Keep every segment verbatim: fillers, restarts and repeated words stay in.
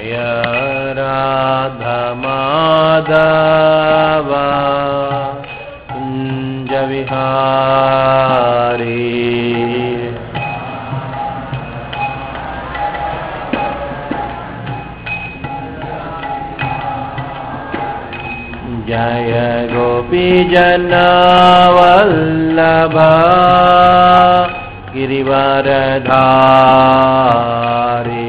जय राधा माधव कुंज विहारी जय गोपी जनवल्लभ गिरिवरधारी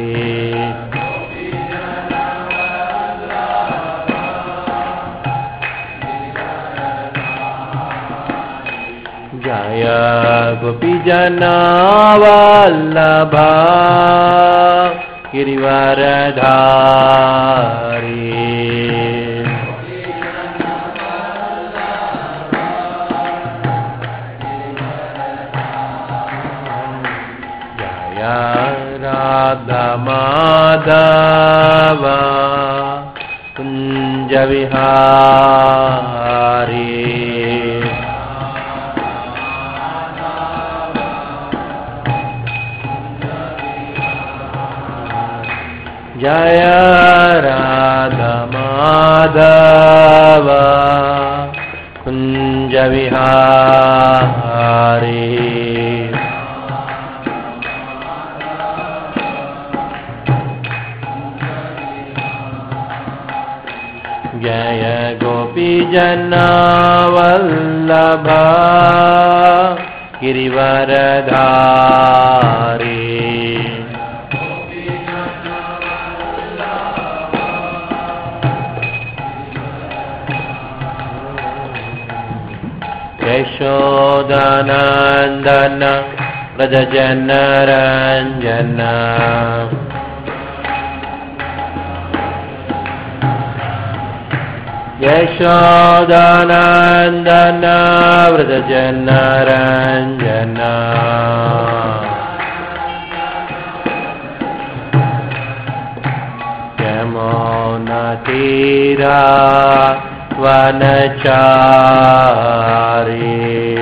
जय गोपी जनवल्लभ गिरिवरधारी राधा माधव कुंज विहारी जय राधा माधव कुंज विहारी जय गोपी जनवल्लभ गिरिवरधारी यशोदानंदन व्रज जनरंजन यशोदानंदन व्रज जनरंजन यमुना तीरा वनचारी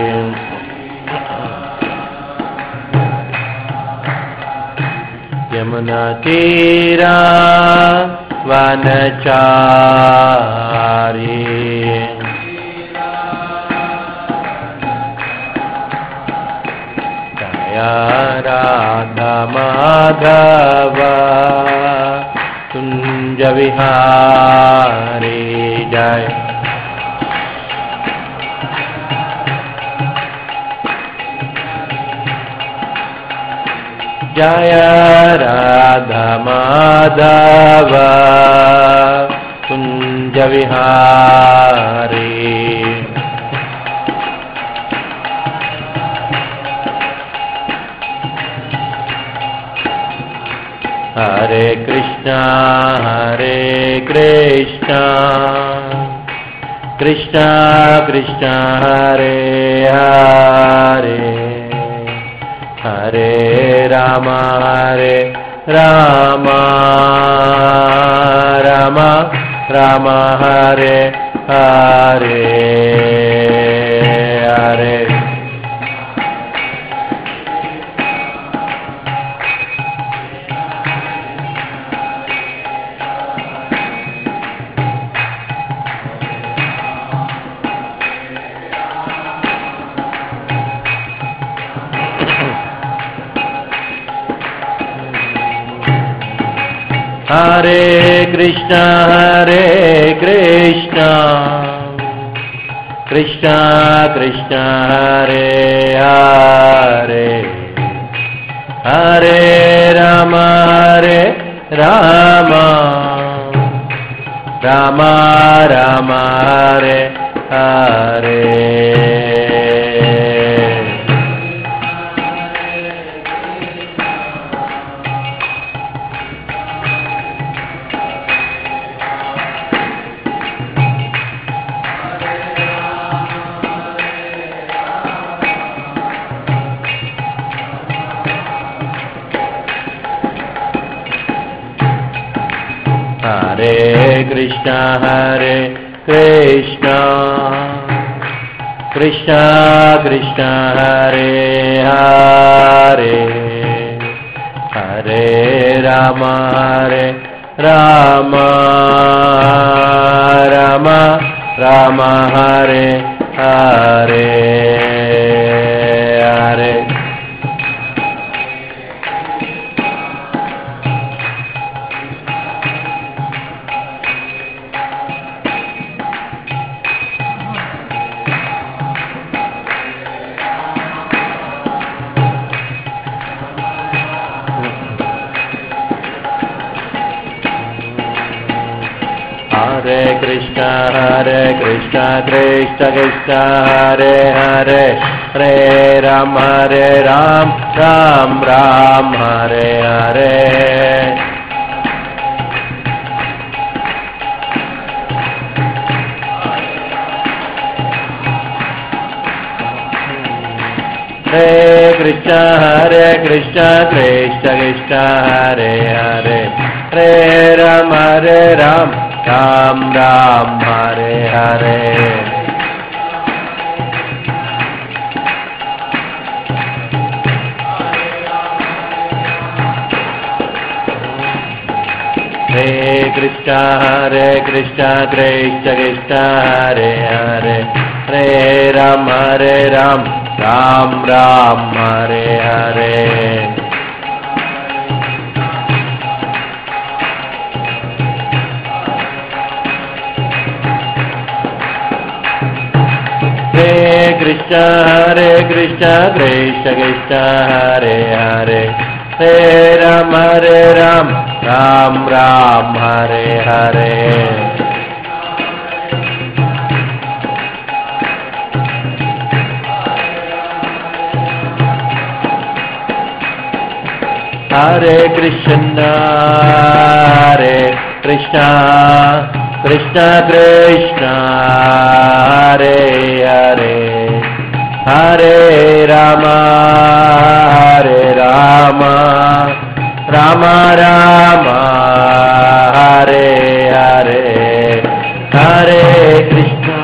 यमुना तीरा वनचारी जय राधा माधव कुंज विहारी जय जय राधा माधव कुंज विहारी हरे कृष्णा हरे कृष्णा कृष्णा कृष्णा हरे हरे हरे राम हरे राम राम राम हरे हरे हरे हरे कृष्णा हरे कृष्णा कृष्णा कृष्णा हरे हरे हरे राम हरे राम राम राम हरे हरे हरे कृष्णा हरे कृष्णा कृष्णा कृष्णा हरे हरे हरे राम हरे Rama Rama Rama Hare Hare Hare. Hare Krishna, Hare Krishna, Krishna Krishna, Hare Hare, Hare Ram, Hare Ram, Ram Ram, Hare Hare. Hare Krishna, Hare Krishna, Krishna Krishna, Hare Hare, Hare Ram, Hare Ram, Ram Ram, Hare Hare. Hare Krishna, Hare Krishna, Krishna Krishna, Hare Hare, Hare Ram, Hare Ram, Ram Ram, Hare Hare. Hare Krishna, Hare Krishna, Krishna Krishna, Hare Hare, Hare Ram, Hare Ram, Ram Ram, Hare Hare. Hare Krishna, Hare Krishna, Krishna Krishna, Hare Hare, Hare Rama, Hare Rama, Rama Rama, Hare Hare, Hare Krishna.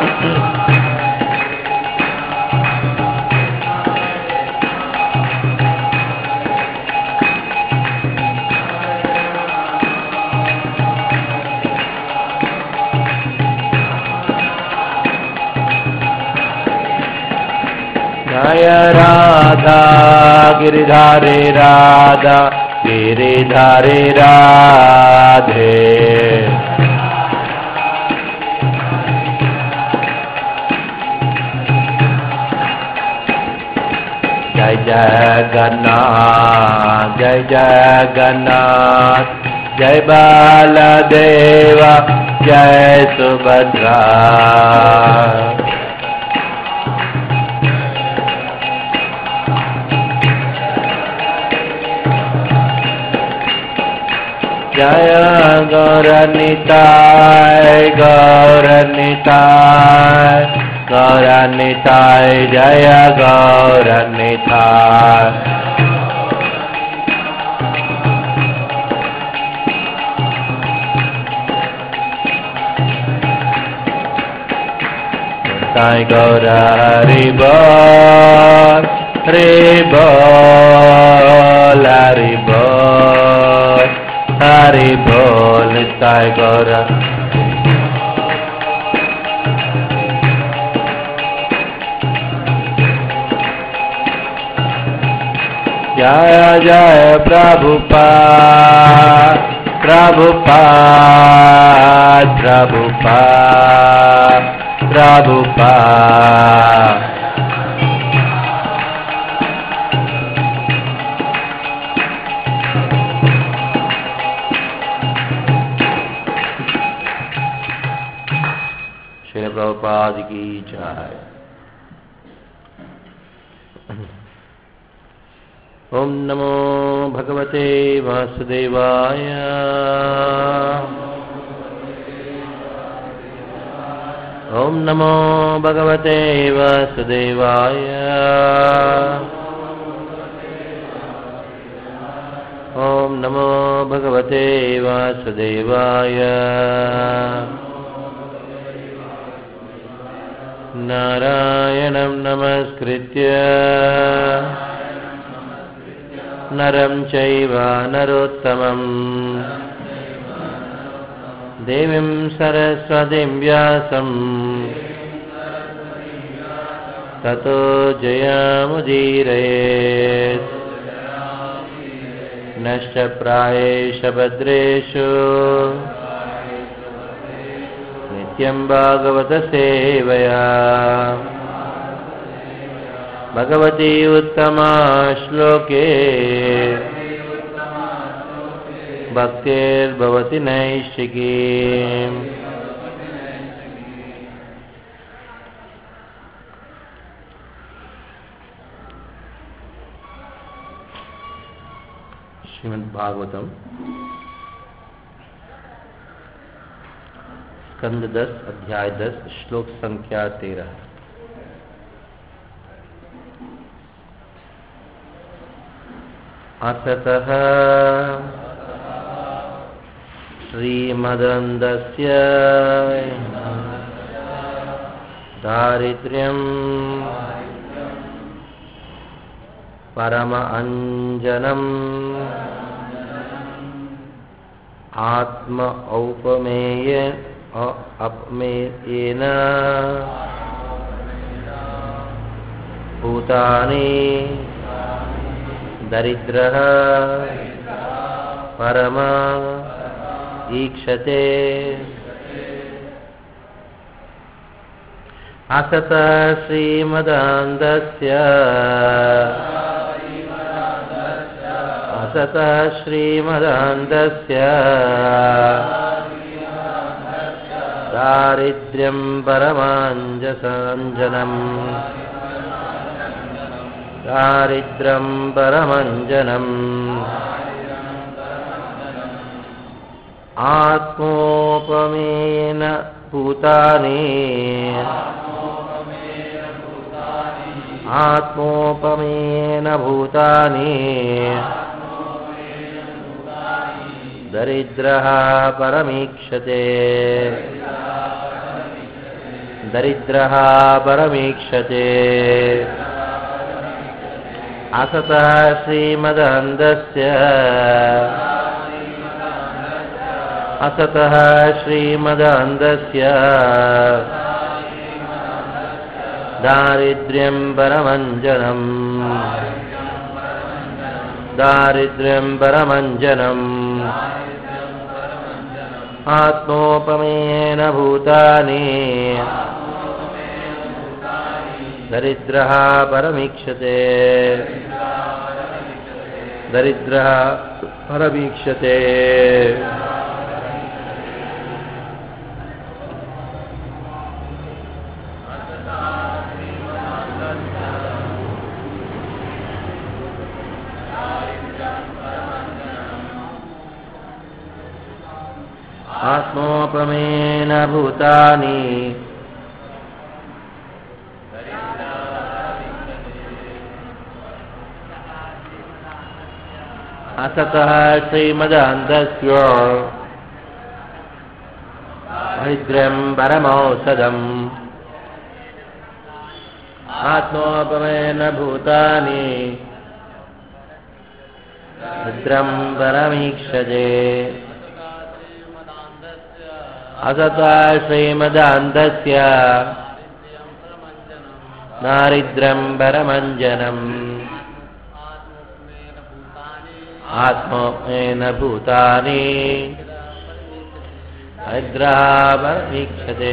Jaya Radha, Giridhari Radha, Giridhari Radhe. Jai Jagannath, Jai Jagannath, Jai Baladeva, Jai Subhadra. Jaya Gauranitai, Gauranitai, Gauranitai, Jaya Gauranitai. Sai Gaura Haribol, Haribol, Haribol, Haribol, Sai Gaura. Jaya Jaya Prabhupada, Prabhupada, Prabhupada, Prabhupada. Srila Prabhupada ki jai. Om Namo Bhagavate Vasudevaya. Om Namo Bhagavate Vasudevaya. Om Namo Bhagavate Vasudevaya. Narayanam Namaskritya Naram Chaiva Narottamam देवीं सरस्वतीं व्यासं ततो जयमुदीरयेत्। नष्टप्रायेष भद्रेषु नित्यं भागवत सेवया। भगवती उत्तमा श्लोके भक्तिर्भवति नैष्ठिकी। श्रीमद् भागवतम स्कंद दस अध्याय दस श्लोक संख्या तेरह। असतः श्रीमदन्दस्य दारिद्र्यं परम अंजनम् आत्म औपमेय अपमेयेन भूतानि दरिद्रः परम ईक्षते। असतः श्रीमदन्दस्य असतः श्रीमदन्दस्य दारिद्र्यं परमाञ्जनम् दारिद्र्यं परमञ्जनम् आत्मोपमेयेन भूतानि आत्मोपमेयेन भूतानि दरिद्रः परमीक्षते दरिद्रः परमीक्षते। असतः श्रीमदन्दस्य असतः श्रीमदन्दस्य दारिद्र्यं परमञ्जनम् दारिद्र्यं परमञ्जनम् आत्मोपमेयेन भूतानि दरिद्रः परमीक्षते दरिद्रः परमीक्षते। आत्मोपमेयेन भूतानि असतः श्रीमदन्दस्य दारिद्र्यं परमौषधम् आत्मोपमेयेन भूतानि दरिद्रं परमीक्षते। असतः श्रीमदन्दस्य दारिद्र्यं परमञ्जनम् आत्मोपमेयेन भूतानि दरिद्रः परमीक्षते।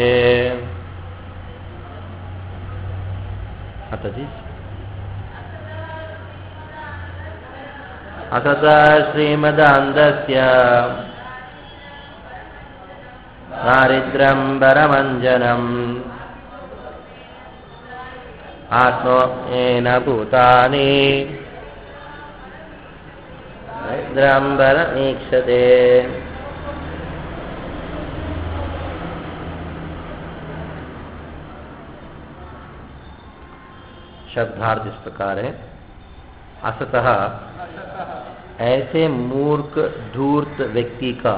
असतः श्रीमदन्दस्य दारिद्र्यं परमञ्जनम् आत्मोपमेयेन भूतानि दरिद्रं परमीक्षते। शब्दार्थ इस प्रकार है। असतः ऐसे मूर्ख धूर्त व्यक्ति का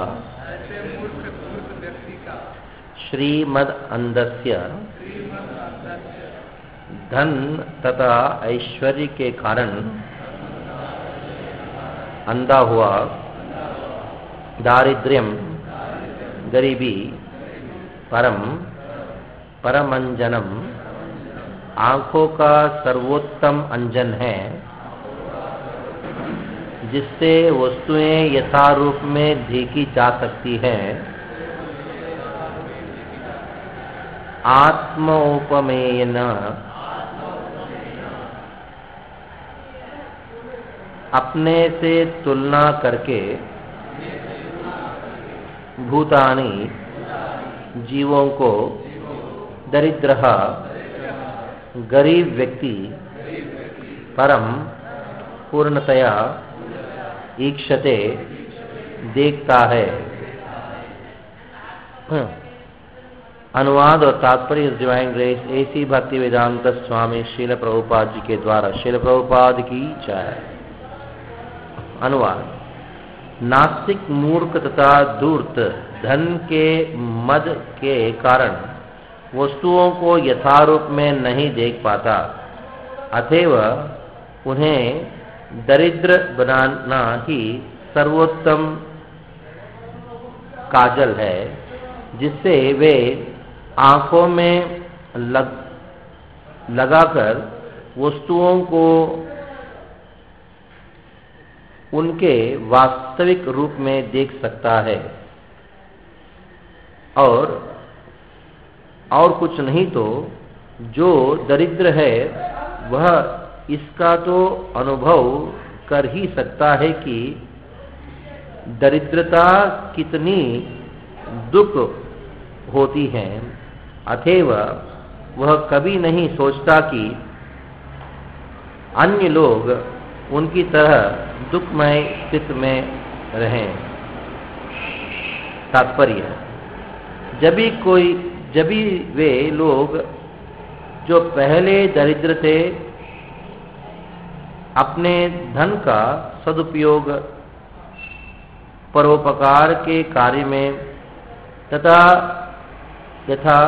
श्रीमद अंधस्य धन तथा ऐश्वर्य के कारण अंधा हुआ दारिद्र्यम गरीबी परम परमंजनम आंखों का सर्वोत्तम अंजन है, जिससे वस्तुएं यथारूप में देखी जा सकती हैं। आत्मोपमेयन अपने से तुलना करके भूतानि जीवों को दरिद्रः गरीब व्यक्ति परम पूर्णतया ईक्षते देखता है। अनुवाद और तात्पर्य डिवाइन ग्रेस एसी भक्ति वेदांत स्वामी श्रील प्रभुपाद जी के द्वारा। श्रील प्रभुपाद की जय। अनुवाद। नास्तिक मूर्ख तथा धूर्त धन के मद के कारण वस्तुओं को यथारूप में नहीं देख पाता, अतएव उन्हें दरिद्र बनाना ही सर्वोत्तम काजल है, जिससे वे आंखों में लग लगाकर वस्तुओं को उनके वास्तविक रूप में देख सकता है, और और कुछ नहीं तो जो दरिद्र है वह इसका तो अनुभव कर ही सकता है कि दरिद्रता कितनी दुख होती है। अतएव वह कभी नहीं सोचता कि अन्य लोग उनकी तरह दुखमय स्थिति में रहें। तात्पर्य। जब भी कोई जब भी वे लोग जो पहले दरिद्र थे अपने धन का सदुपयोग परोपकार के कार्य में तथा यथा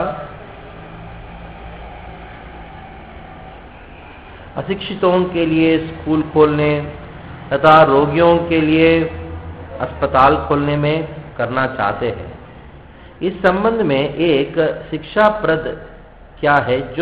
अशिक्षितों के लिए स्कूल खोलने तथा रोगियों के लिए अस्पताल खोलने में करना चाहते हैं। इस संबंध में एक शिक्षाप्रद क्या है जो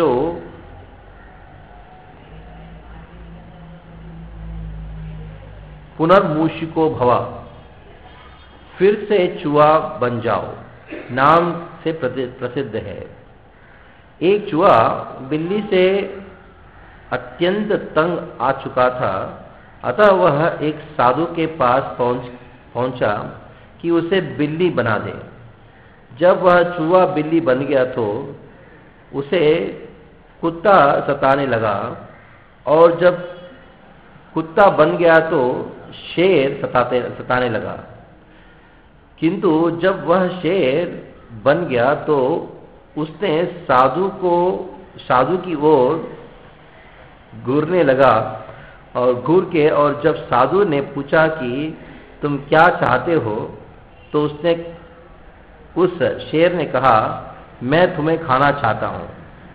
पुनर्मूषिको भव, फिर से चूहा बन जाओ, नाम से प्रसिद्ध है। एक चूहा बिल्ली से अत्यंत तंग आ चुका था, अतः वह एक साधु के पास पहुंच पहुंचा कि उसे बिल्ली बना दे। जब वह चूहा बिल्ली बन गया तो उसे कुत्ता सताने लगा, और जब कुत्ता बन गया तो शेर सताते सताने लगा। किंतु जब वह शेर बन गया तो उसने साधु को साधु की ओर घूरने लगा, और घूर के और जब साधु ने पूछा कि तुम क्या चाहते हो, तो उसने उस शेर ने कहा मैं तुम्हें खाना चाहता हूं।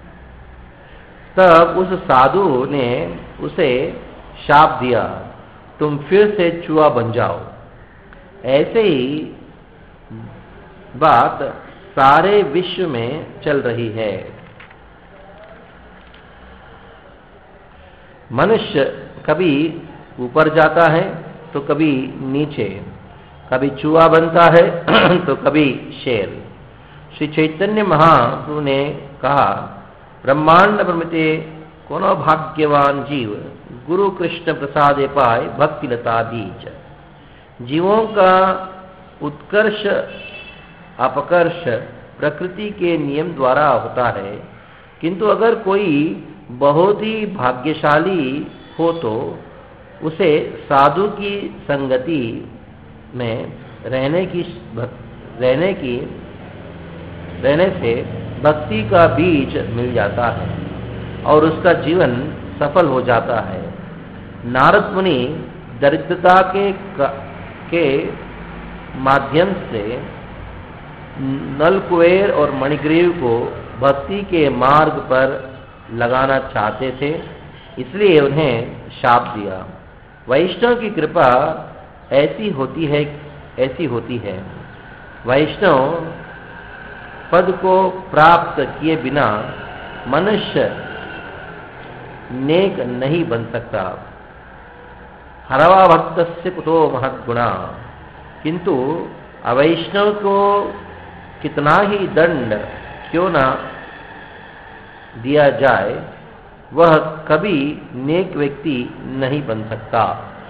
तब उस साधु ने उसे शाप दिया, तुम फिर से चूहा बन जाओ। ऐसे ही बात सारे विश्व में चल रही है। मनुष्य कभी ऊपर जाता है तो कभी नीचे, कभी चूहा बनता है तो कभी शेर। श्री चैतन्य महाप्रभु ने कहा, ब्रह्मांड प्रमिते कोनो भाग्यवान जीव गुरु कृष्ण प्रसादे पाए भक्ति लता बीज। जीवों का उत्कर्ष अपकर्ष प्रकृति के नियम द्वारा होता है, किंतु अगर कोई बहुत ही भाग्यशाली हो तो उसे साधु की संगति में रहने की रहने की रहने से भक्ति का बीज मिल जाता है और उसका जीवन सफल हो जाता है। नारद मुनि दरिद्रता के के माध्यम से नलकुबेर और मणिग्रीव को भक्ति के मार्ग पर लगाना चाहते थे, इसलिए उन्हें शाप दिया। वैष्णव की कृपा ऐसी होती है ऐसी होती है वैष्णव पद को प्राप्त किए बिना मनुष्य नेक नहीं बन सकता। हरवा भक्त से कुतो महद्गुणा, किंतु अवैष्णव को कितना ही दंड क्यों ना दिया जाए, वह कभी नेक व्यक्ति नहीं बन सकता।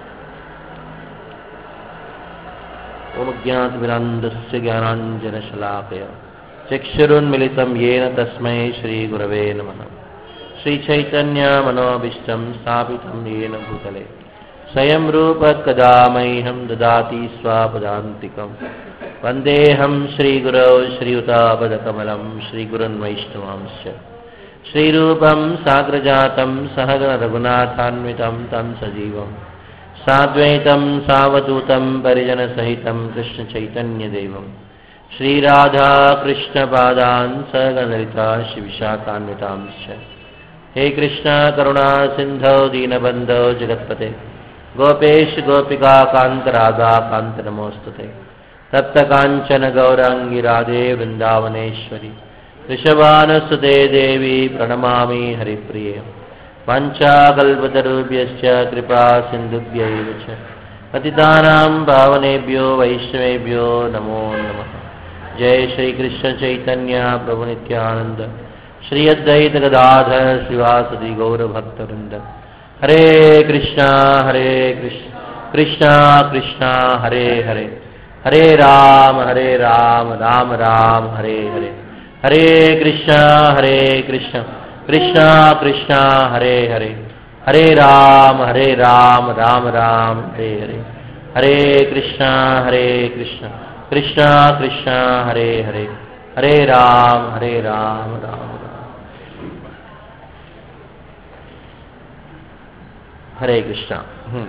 ओम ज्ञातविरान्दस्य ज्ञानाञ्जनशलाकया चक्षुरुन्मिलितं येन तस्मै श्रीगुरवे नमः। श्रीचैतन्यमनोभीष्टं स्थापितं येन भूतले स्वयं रूप कदा मह्यं ददाति स्वापदान्तिकं। वन्देऽहं श्रीगुरौ श्रीयुतापदकमलं श्रीगुरुन् वैष्णवांश्च। श्रीरूपं साग्रजातं सहगण रघुनाथान्वितं तं सजीवं साद्वैतं सावधूतं परिजनसहितं कृष्णचैतन्यदेवं श्रीराधा कृष्णपादान् सहगणललिता श्रीविशाखान्वितांश्च। हे कृष्ण करुणा सिन्धौ दीनबन्धो जगत्पते गोपेश गोपिका कान्त राधा कान्त नमोस्तुते। तप्त कांचन गौरांगी राधे वृंदावनेश्वरी ऋषभानुसुते देवी प्रणमामि हरिप्रिये। पंचाकल्पतरुभ्यश्च कृपा सिन्धुभ्यैव च पतितानां पावनेभ्यो वैष्णवेभ्यो नमो नमः। जय श्री कृष्ण चैतन्य प्रभु नित्यानंद श्री अद्वैत गदाधर श्रीवासदि गौर भक्तवृंद। हरे कृष्णा हरे कृष्ण कृष्णा कृष्णा हरे हरे, हरे राम हरे राम राम राम हरे हरे। हरे कृष्णा हरे कृष्ण कृष्णा कृष्णा हरे हरे, हरे राम हरे राम राम राम हरे हरे। हरे कृष्णा हरे कृष्ण कृष्णा कृष्णा हरे हरे, हरे राम हरे राम राम राम। हरे कृष्णा।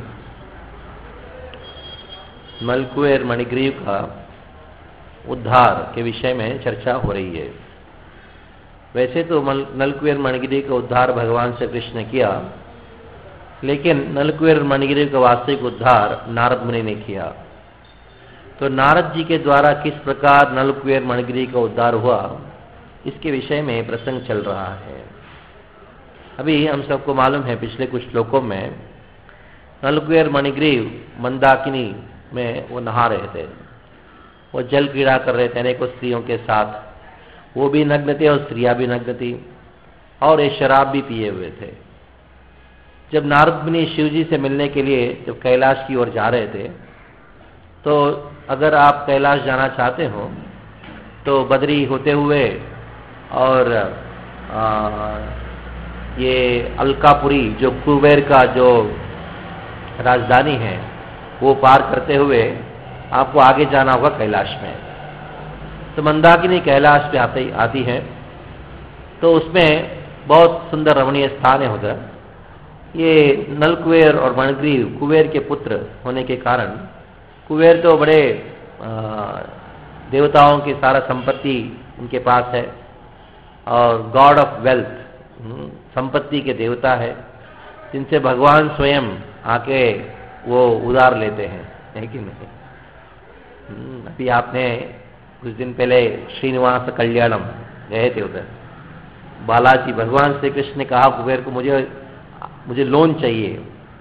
मलकुवेर मणिग्रीव का उद्धार के विषय में चर्चा हो रही है। वैसे तो नलकुवेर मणिग्रीव का उद्धार भगवान श्री कृष्ण ने किया, लेकिन नलकुवेर मणिग्रीव का वास्तविक उद्धार नारद मुनि ने किया। तो नारद जी के द्वारा किस प्रकार नलकुवेर मणिग्रीव का उद्धार हुआ, इसके विषय में प्रसंग चल रहा है। अभी हम सबको मालूम है, पिछले कुछ श्लोकों में नलकुवेर मणिग्रीव मंदाकिनी में वो नहा रहे थे, वो जल क्रीड़ा कर रहे थे अनेकों स्त्रियों के साथ। वो भी नग्न थे और स्त्रियां भी नग्न थी, और ये शराब भी पिए हुए थे। जब नारद मुनि शिव जी से मिलने के लिए जब कैलाश की ओर जा रहे थे, तो अगर आप कैलाश जाना चाहते हो तो बद्री होते हुए और आ, ये अलकापुरी जो कुबेर का जो राजधानी है वो पार करते हुए आपको आगे जाना होगा कैलाश में। तो मंदाकिनी कैलाश पे आती आती है, तो उसमें बहुत सुंदर रमणीय स्थान है उधर। ये नलकुबेर और मणिग्रीव कुबेर के पुत्र होने के कारण, कुबेर तो बड़े आ, देवताओं की सारा संपत्ति उनके पास है और गॉड ऑफ वेल्थ, संपत्ति के देवता है, जिनसे भगवान स्वयं आके वो उधार लेते हैं, है कि नहीं। अभी आपने कुछ दिन पहले श्रीनिवास कल्याणम गए थे, उधर बालाजी भगवान श्री कृष्ण ने कहा कुबेर को, मुझे मुझे लोन चाहिए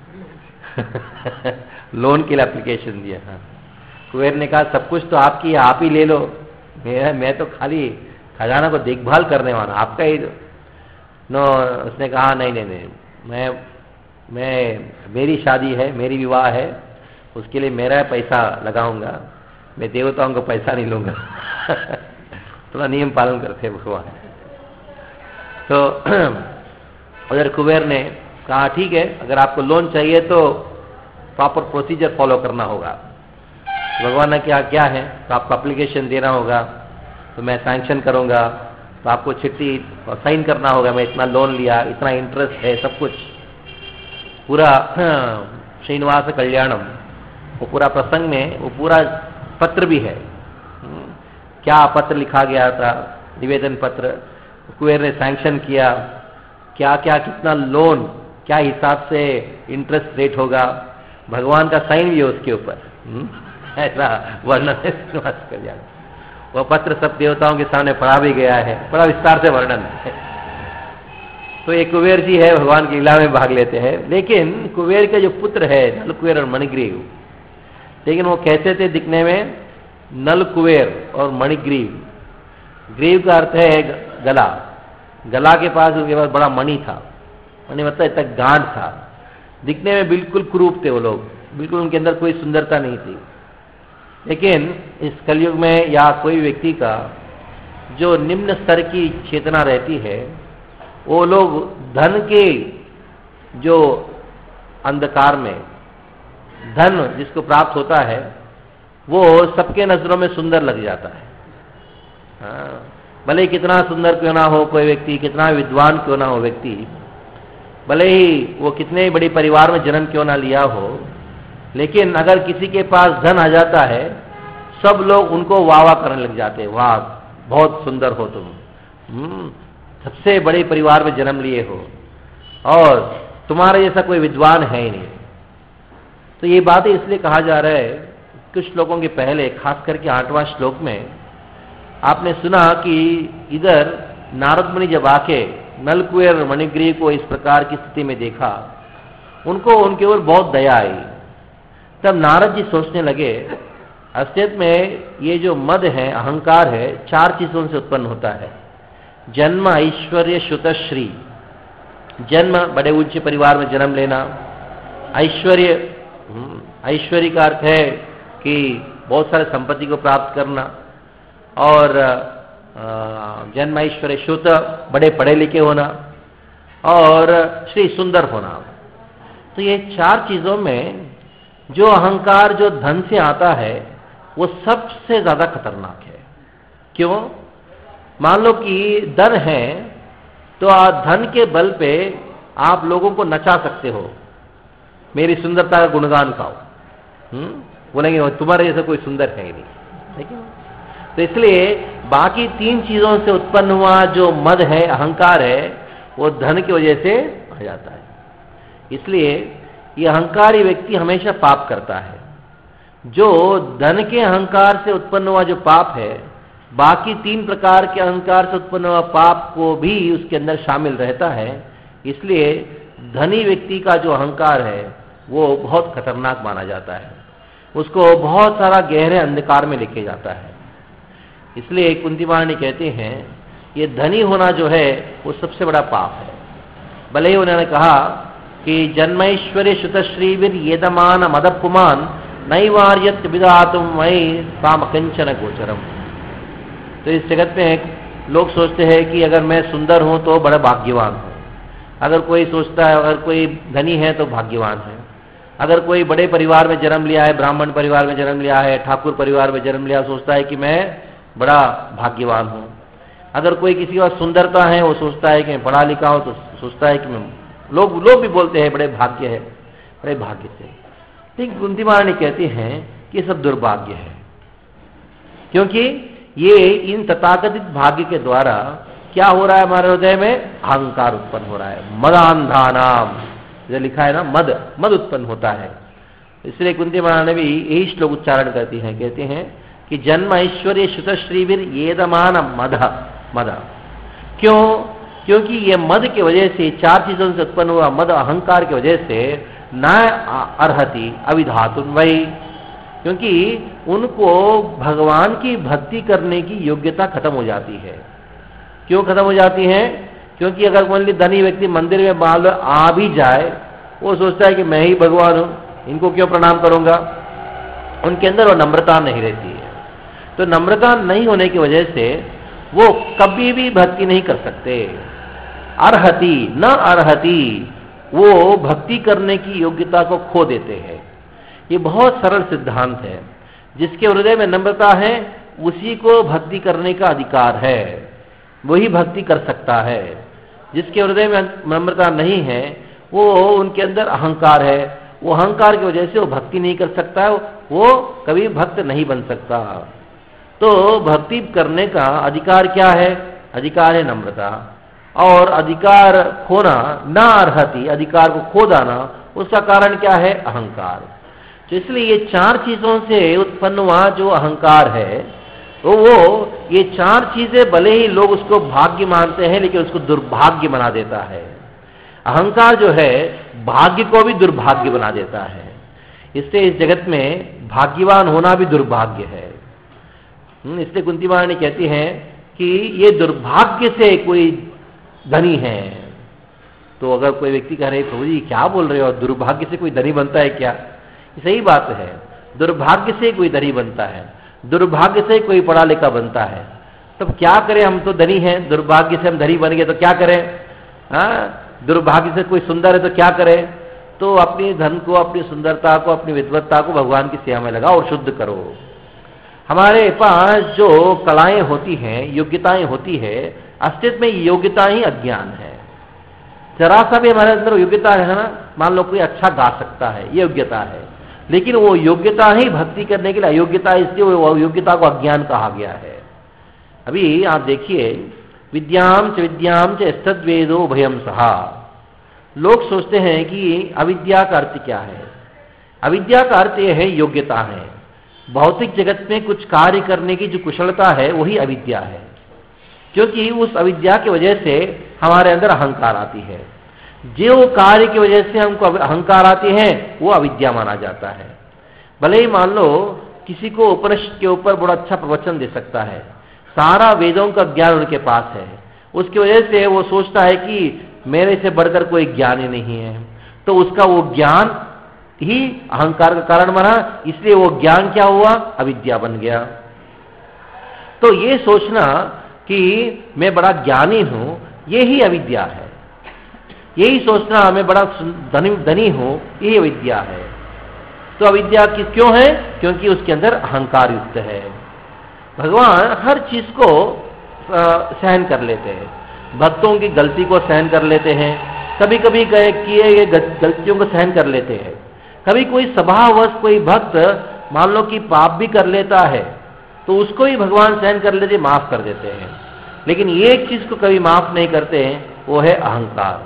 लोन के लिए एप्लीकेशन दिया। हाँ, कुबेर ने कहा सब कुछ तो आपकी, आप ही ले लो, मैं मैं तो खाली खजाना को देखभाल करने वाला, आपका ही। नो, उसने कहा नहीं नहीं नहीं, मैं मैं मेरी शादी है, मेरी विवाह है, उसके लिए मेरा पैसा लगाऊंगा, मैं देवताओं को पैसा नहीं लूंगा थोड़ा नियम पालन करते भगवान। तो उधर कुबेर ने कहा ठीक है, अगर आपको लोन चाहिए तो प्रॉपर प्रोसीजर फॉलो करना होगा। भगवान ने क्या क्या है, तो आपको एप्लीकेशन देना होगा, तो मैं सैंक्शन करूंगा, तो आपको चिट्ठी साइन करना होगा, मैं इतना लोन लिया, इतना इंटरेस्ट है, सब कुछ पूरा श्रीनिवास कल्याणम, वो पूरा प्रसंग में वो पूरा पत्र भी है, क्या पत्र लिखा गया था, निवेदन पत्र, कुबेर ने सैंक्शन किया, क्या क्या कितना लोन, क्या हिसाब से इंटरेस्ट रेट होगा, भगवान का साइन भी है उसके ऊपर। ऐसा वर्णन है श्रीनिवास कल्याण। वह पत्र सब देवताओं के सामने पढ़ा भी गया है, बड़ा विस्तार से वर्णन है। तो एक कुबेर जी है, भगवान की लीला में भाग लेते हैं, लेकिन कुबेर के जो पुत्र है नल कुबेर और मणिग्रीव, लेकिन वो कैसे थे दिखने में? नल कुबेर और मणिग्रीव। ग्रीव का अर्थ है गला, गला के पास उनके पास बड़ा मणि था, मणि मतलब इतना गांठ था, दिखने में बिल्कुल कुरूप थे वो लोग, बिल्कुल उनके अंदर कोई सुंदरता नहीं थी। लेकिन इस कलयुग में या कोई व्यक्ति का जो निम्न स्तर की चेतना रहती है, वो लोग धन के जो अंधकार में धन जिसको प्राप्त होता है वो सबके नजरों में सुंदर लग जाता है। हाँ, भले ही कितना सुंदर क्यों ना हो कोई व्यक्ति, कितना विद्वान क्यों ना हो व्यक्ति, भले ही वो कितने बड़े परिवार में जन्म क्यों ना लिया हो, लेकिन अगर किसी के पास धन आ जाता है, सब लोग उनको वाह वाह करने लग जाते हैं, वाह बहुत सुंदर हो तुम, हम्म सबसे बड़े परिवार में जन्म लिए हो और तुम्हारे जैसा कोई विद्वान है ही नहीं। तो ये बातें इसलिए कहा जा रहा है, कुछ श्लोकों के पहले, खास करके आठवां श्लोक में आपने सुना कि इधर नारद मुनि जब आके नलकुबेर और मणिग्रीव को इस प्रकार की स्थिति में देखा, उनको उनके ऊपर बहुत दया आई। तब नारद जी सोचने लगे, असलियत में ये जो मद है, अहंकार है, चार चीजों से उत्पन्न होता है। जन्म, ऐश्वर्य, श्रुतश्री। जन्म, बड़े उच्च परिवार में जन्म लेना। ऐश्वर्य, ऐश्वर्य का अर्थ है कि बहुत सारे संपत्ति को प्राप्त करना। और जन्म, ऐश्वर्य, श्रुत, बड़े पढ़े लिखे होना। और श्री, सुंदर होना। तो ये चार चीजों में जो अहंकार जो धन से आता है वो सबसे ज्यादा खतरनाक है। क्यों? मान लो कि धन है तो धन के बल पे आप लोगों को नचा सकते हो, मेरी सुंदरता का गुणगान गाओ, हम्म बोलेंगे तुम्हारे जैसा कोई सुंदर है ही नहीं, ठीक है? तो इसलिए बाकी तीन चीजों से उत्पन्न हुआ जो मद है, अहंकार है, वो धन की वजह से आ जाता है। इसलिए ये अहंकारी व्यक्ति हमेशा पाप करता है। जो धन के अहंकार से उत्पन्न हुआ जो पाप है, बाकी तीन प्रकार के अहंकार से उत्पन्न हुआ पाप को भी उसके अंदर शामिल रहता है। इसलिए धनी व्यक्ति का जो अहंकार है वो बहुत खतरनाक माना जाता है, उसको बहुत सारा गहरे अंधकार में लेके जाता है। इसलिए कुंती महारानी कहते हैं ये धनी होना जो है वो सबसे बड़ा पाप है। भले ही उन्होंने कहा कि जन्मैश्वर्य श्रुतश्रीविर येदमान मदपुमान नैवार्यत विदातुम मयि काम कंचन गोचरम। तो इस जगत में लोग सोचते हैं कि अगर मैं सुंदर हूं तो बड़ा भाग्यवान हूं। अगर कोई सोचता है अगर कोई धनी है तो भाग्यवान है। अगर कोई बड़े परिवार में जन्म लिया है, ब्राह्मण परिवार में जन्म लिया है, ठाकुर परिवार में जन्म लिया, सोचता है कि मैं बड़ा भाग्यवान हूं। अगर कोई किसी का सुंदरता है वो सोचता है कि मैं पढ़ा लिखा हूं, तो सोचता है कि मैं, लोग लोग भी बोलते हैं बड़े भाग्य है, बड़े भाग्य से। ठीक कुंती महारानी कहती हैं कि ये सब दुर्भाग्य है, क्योंकि ये इन तथाकथित भाग्य के द्वारा क्या हो रहा है, हमारे हृदय में अहंकार उत्पन्न हो रहा है। मदांधानाम, जो लिखा है ना, मद मद उत्पन्न होता है। इसलिए कुंती महारानी भी यही श्लोक उच्चारण करती हैं, कहते हैं कि जन्म ऐश्वर्य श्रुतश्रीविर येदमान मद मद। क्यों? क्योंकि ये मद की वजह से, चार चीजों से उत्पन्न हुआ मद अहंकार की वजह से न अर्हति अविधातुन वही, क्योंकि उनको भगवान की भक्ति करने की योग्यता खत्म हो जाती है। क्यों खत्म हो जाती है? क्योंकि अगर मान ली धनी व्यक्ति मंदिर में मान लो आ भी जाए, वो सोचता है कि मैं ही भगवान हूं, इनको क्यों प्रणाम करूंगा। उनके अंदर वो नम्रता नहीं रहती है। तो नम्रता नहीं होने की वजह से वो कभी भी भक्ति नहीं कर सकते। अर्हति न अर्हति, वो भक्ति करने की योग्यता को खो देते हैं। ये बहुत सरल सिद्धांत है। जिसके हृदय में नम्रता है उसी को भक्ति करने का अधिकार है, वही भक्ति कर सकता है। जिसके हृदय में नम्रता नहीं है, वो उनके अंदर अहंकार है, वो अहंकार की वजह से वो भक्ति नहीं कर सकता, वो कभी भक्त नहीं बन सकता। तो भक्ति करने का अधिकार क्या है? अधिकार है नम्रता। और अधिकार खोना ना अर्हति, अधिकार को खो देना, उसका कारण क्या है? अहंकार। तो इसलिए ये चार चीजों से उत्पन्न हुआ जो अहंकार है, तो वो ये चार चीजें भले ही लोग उसको भाग्य मानते हैं, लेकिन उसको दुर्भाग्य बना देता है। अहंकार जो है भाग्य को भी दुर्भाग्य बना देता है। इससे इस जगत में भाग्यवान होना भी दुर्भाग्य है। इसलिए कुंती महारानी कहती हैं कि ये दुर्भाग्य से कोई धनी है। तो अगर कोई व्यक्ति कह रहे प्रभु जी क्या बोल रहे हो, दुर्भाग्य से कोई धनी बनता है क्या? सही बात है, दुर्भाग्य से कोई धनी बनता है, दुर्भाग्य से कोई पढ़ा लिखा बनता है। तब क्या करें, हम तो धनी हैं, दुर्भाग्य से हम धनी बन गए तो क्या करें? हाँ, दुर्भाग्य से कोई सुंदर है तो क्या करें? तो अपनी धन को, अपनी सुंदरता को, अपनी विद्वत्ता को भगवान की सेवा में लगाओ और शुद्ध करो। हमारे पास जो कलाएं होती हैं, योग्यताएं होती है, अस्तित्व में योग्यता ही अज्ञान है। जरा सा भी हमारे अंदर योग्यता है ना, मान लो कोई अच्छा गा सकता है, ये योग्यता है, लेकिन वो योग्यता ही भक्ति करने के लिए अयोग्यता, इसलिए वो योग्यता को अज्ञान कहा गया है। अभी आप देखिए, विद्याम च विद्याम च स्तद्वेदो भयम सहा। लोग सोचते हैं कि अविद्या का अर्थ क्या है? अविद्या का अर्थ यह है योग्यता है। भौतिक जगत में कुछ कार्य करने की जो कुशलता है वही अविद्या है, क्योंकि उस अविद्या की वजह से हमारे अंदर अहंकार आती है। जो कार्य की वजह से हमको अहंकार आती है वो अविद्या माना जाता है। भले ही मान लो किसी को उपनिषद के ऊपर बड़ा अच्छा प्रवचन दे सकता है, सारा वेदों का ज्ञान उनके पास है, उसकी वजह से वो सोचता है कि मेरे से बढ़कर कोई ज्ञान ही नहीं है, तो उसका वो ज्ञान ही अहंकार का कारण बना, इसलिए वो ज्ञान क्या हुआ? अविद्या बन गया। तो ये सोचना कि मैं बड़ा ज्ञानी हूं, ये ही अविद्या है। यही सोचना मैं बड़ा धनी धनी हूं, यही अविद्या है। तो अविद्या की क्यों है? क्योंकि उसके अंदर अहंकार युक्त है। भगवान हर चीज को सहन कर लेते हैं, भक्तों की गलती को सहन कर लेते हैं, कभी कभी किए गए गलतियों को सहन कर लेते हैं। कभी कोई स्वभाववश कोई भक्त मान लो कि पाप भी कर लेता है तो उसको ही भगवान सहन कर लेते, माफ कर देते हैं। लेकिन एक चीज को कभी माफ नहीं करते हैं, वो है अहंकार।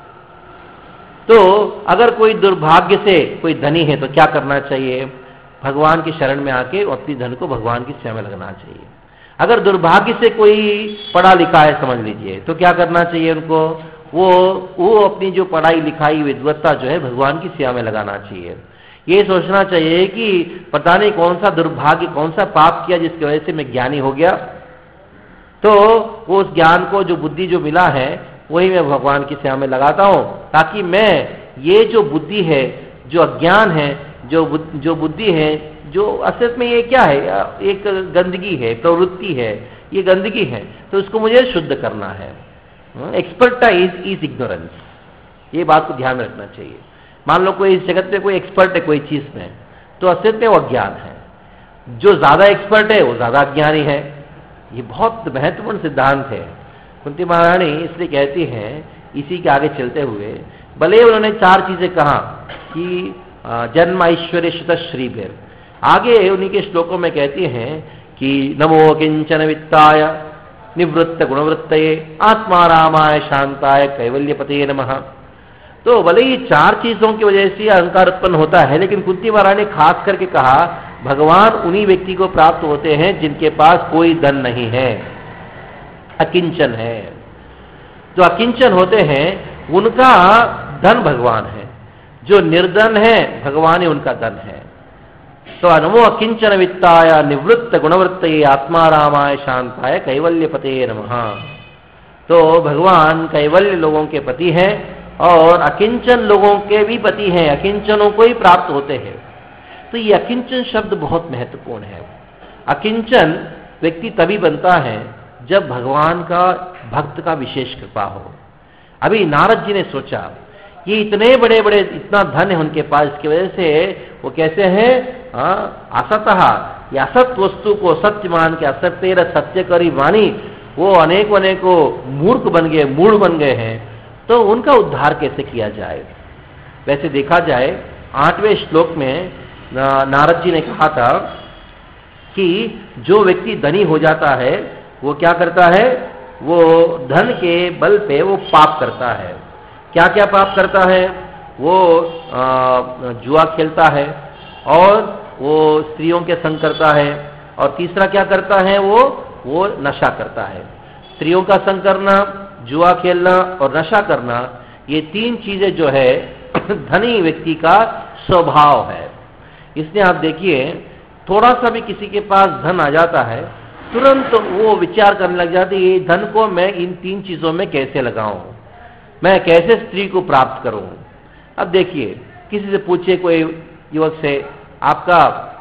तो अगर कोई दुर्भाग्य से कोई धनी है तो क्या करना चाहिए? भगवान की शरण में आके अपनी धन को भगवान की सेवा में लगाना चाहिए। अगर दुर्भाग्य से कोई पढ़ा लिखा है समझ लीजिए, तो क्या करना चाहिए उनको? वो वो अपनी जो पढ़ाई लिखाई विद्वत्ता जो है भगवान की सेवा में लगाना चाहिए। ये सोचना चाहिए कि पता नहीं कौन सा दुर्भाग्य, कौन सा पाप किया जिसकी वजह से मैं ज्ञानी हो गया, तो वो उस ज्ञान को, जो बुद्धि जो मिला है वही मैं भगवान की सेवा में लगाता हूं, ताकि मैं ये जो बुद्धि है, जो अज्ञान है, जो जो बुद्धि है, जो असल में ये क्या है? एक गंदगी है, प्रवृत्ति है, ये गंदगी है, तो उसको मुझे शुद्ध करना है। एक्सपर्टाइज इज इग्नोरेंस, ये बात को ध्यान में रखना चाहिए। मान लो कोई इस जगत में कोई एक्सपर्ट है कोई चीज में, तो असल में वो अज्ञान है। जो ज्यादा एक्सपर्ट है वो ज्यादा अज्ञानी है। ये बहुत महत्वपूर्ण सिद्धांत है। कुंती महारानी इसलिए कहती हैं, इसी के आगे चलते हुए, भले उन्होंने चार चीजें कहा कि जन्म ऐश्वर्य श्रुत श्रीभिर, आगे उन्हीं के श्लोकों में कहती हैं कि नमो किंचन वित्ताय निवृत्त गुणवृत्तये आत्मा रामाय शांताय कैवल्यपते नमः। तो भले ही चार चीजों की वजह से अहंकार उत्पन्न होता है, लेकिन कुंती महारानी ने खास करके कहा भगवान उन्हीं व्यक्ति को प्राप्त होते हैं जिनके पास कोई धन नहीं है, अकिंचन है। जो अकिंचन होते हैं उनका धन भगवान है, जो निर्धन है भगवान ही उनका धन है। तो नमो अकिंचन वित्ताय निवृत्त गुणवृत्तये आत्मा रामाय शांताय कैवल्यपते नमः। तो भगवान कैवल्य लोगों के पति हैं और अकिंचन लोगों के भी पति हैं, अकिंचनों को ही प्राप्त होते हैं। तो ये अकिंचन शब्द बहुत महत्वपूर्ण है। अकिंचन व्यक्ति तभी बनता है जब भगवान का भक्त का विशेष कृपा हो। अभी नारद जी ने सोचा ये इतने बड़े बड़े, इतना धन है उनके पास, इसकी वजह से वो कैसे हैं? असतः, ये असत वस्तु को सत्य मान के असत्य सत्य करी वाणी, वो अनेक अनेकों मूर्ख बन गए, मूढ़ बन गए हैं। तो उनका उद्धार कैसे किया जाए? वैसे देखा जाए आठवें श्लोक में नारद जी ने कहा था कि जो व्यक्ति धनी हो जाता है वो क्या करता है? वो धन के बल पे वो पाप करता है। क्या क्या पाप करता है? वो जुआ खेलता है और वो स्त्रियों के संग करता है और तीसरा क्या करता है, वो वो नशा करता है। स्त्रियों का संग करना, जुआ खेलना और नशा करना, ये तीन चीजें जो है धनी व्यक्ति का स्वभाव है। इसलिए आप देखिए, थोड़ा सा भी किसी के पास धन आ जाता है, तुरंत वो विचार करने लग जाती है, धन को मैं इन तीन चीजों में कैसे लगाऊं, मैं कैसे स्त्री को प्राप्त करूं। अब देखिए, किसी से पूछिए, कोई युवक से, आपका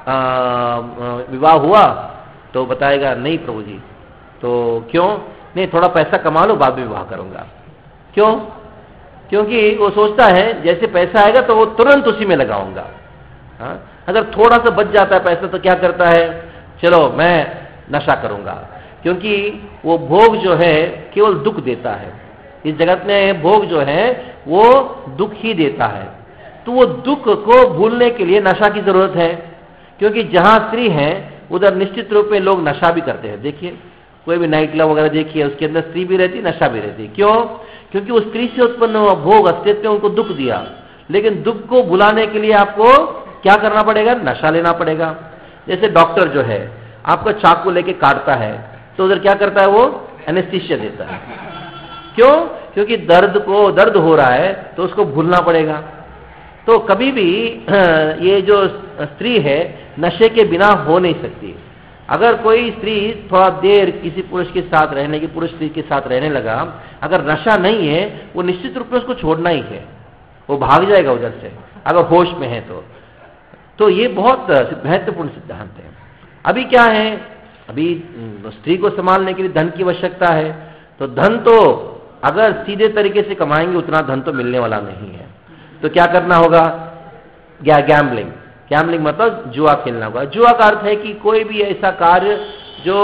विवाह हुआ? तो बताएगा नहीं प्रभु जी। तो क्यों? नहीं, थोड़ा पैसा कमा लो, बाद में विवाह करूंगा। क्यों? क्योंकि वो सोचता है जैसे पैसा आएगा तो वो तुरंत उसी में लगाऊंगा। हाँ? अगर थोड़ा सा बच जाता है पैसा तो क्या करता है, चलो मैं नशा करूंगा। क्योंकि वो भोग जो है केवल दुख देता है, इस जगत में भोग जो है वो दुख ही देता है। तो वो दुख को भूलने के लिए नशा की जरूरत है। क्योंकि जहां स्त्री है उधर निश्चित रूप में लोग नशा भी करते हैं। देखिए, कोई भी नाइट क्लब वगैरह देखिए, उसके अंदर स्त्री भी रहती, नशा भी रहती। क्यों? क्योंकि उस स्त्री से उत्पन्न हुआ भोग अस्तित्व ने उनको दुख दिया। लेकिन दुख को भुलाने के लिए आपको क्या करना पड़ेगा? नशा लेना पड़ेगा। जैसे डॉक्टर जो है आपको चाकू लेके काटता है तो उधर क्या करता है, वो एनेस्थीसिया देता है। क्यों? क्योंकि दर्द को दर्द हो रहा है तो उसको भूलना पड़ेगा। तो कभी भी ये जो स्त्री है नशे के बिना हो नहीं सकती। अगर कोई स्त्री थोड़ा देर किसी पुरुष के साथ रहने की पुरुष स्त्री के साथ रहने लगा, अगर नशा नहीं है वो निश्चित रूप में उसको छोड़ना ही है, वो भाग जाएगा उधर से अगर होश में है तो। तो ये बहुत महत्वपूर्ण सिद्धांत है। अभी क्या है, अभी स्त्री को संभालने के लिए धन की आवश्यकता है। तो धन तो अगर सीधे तरीके से कमाएंगे उतना धन तो मिलने वाला नहीं है। तो क्या करना होगा? क्या? गैम्बलिंग। गैम्बलिंग मतलब जुआ खेलना होगा। जुआ का अर्थ है कि कोई भी ऐसा कार्य जो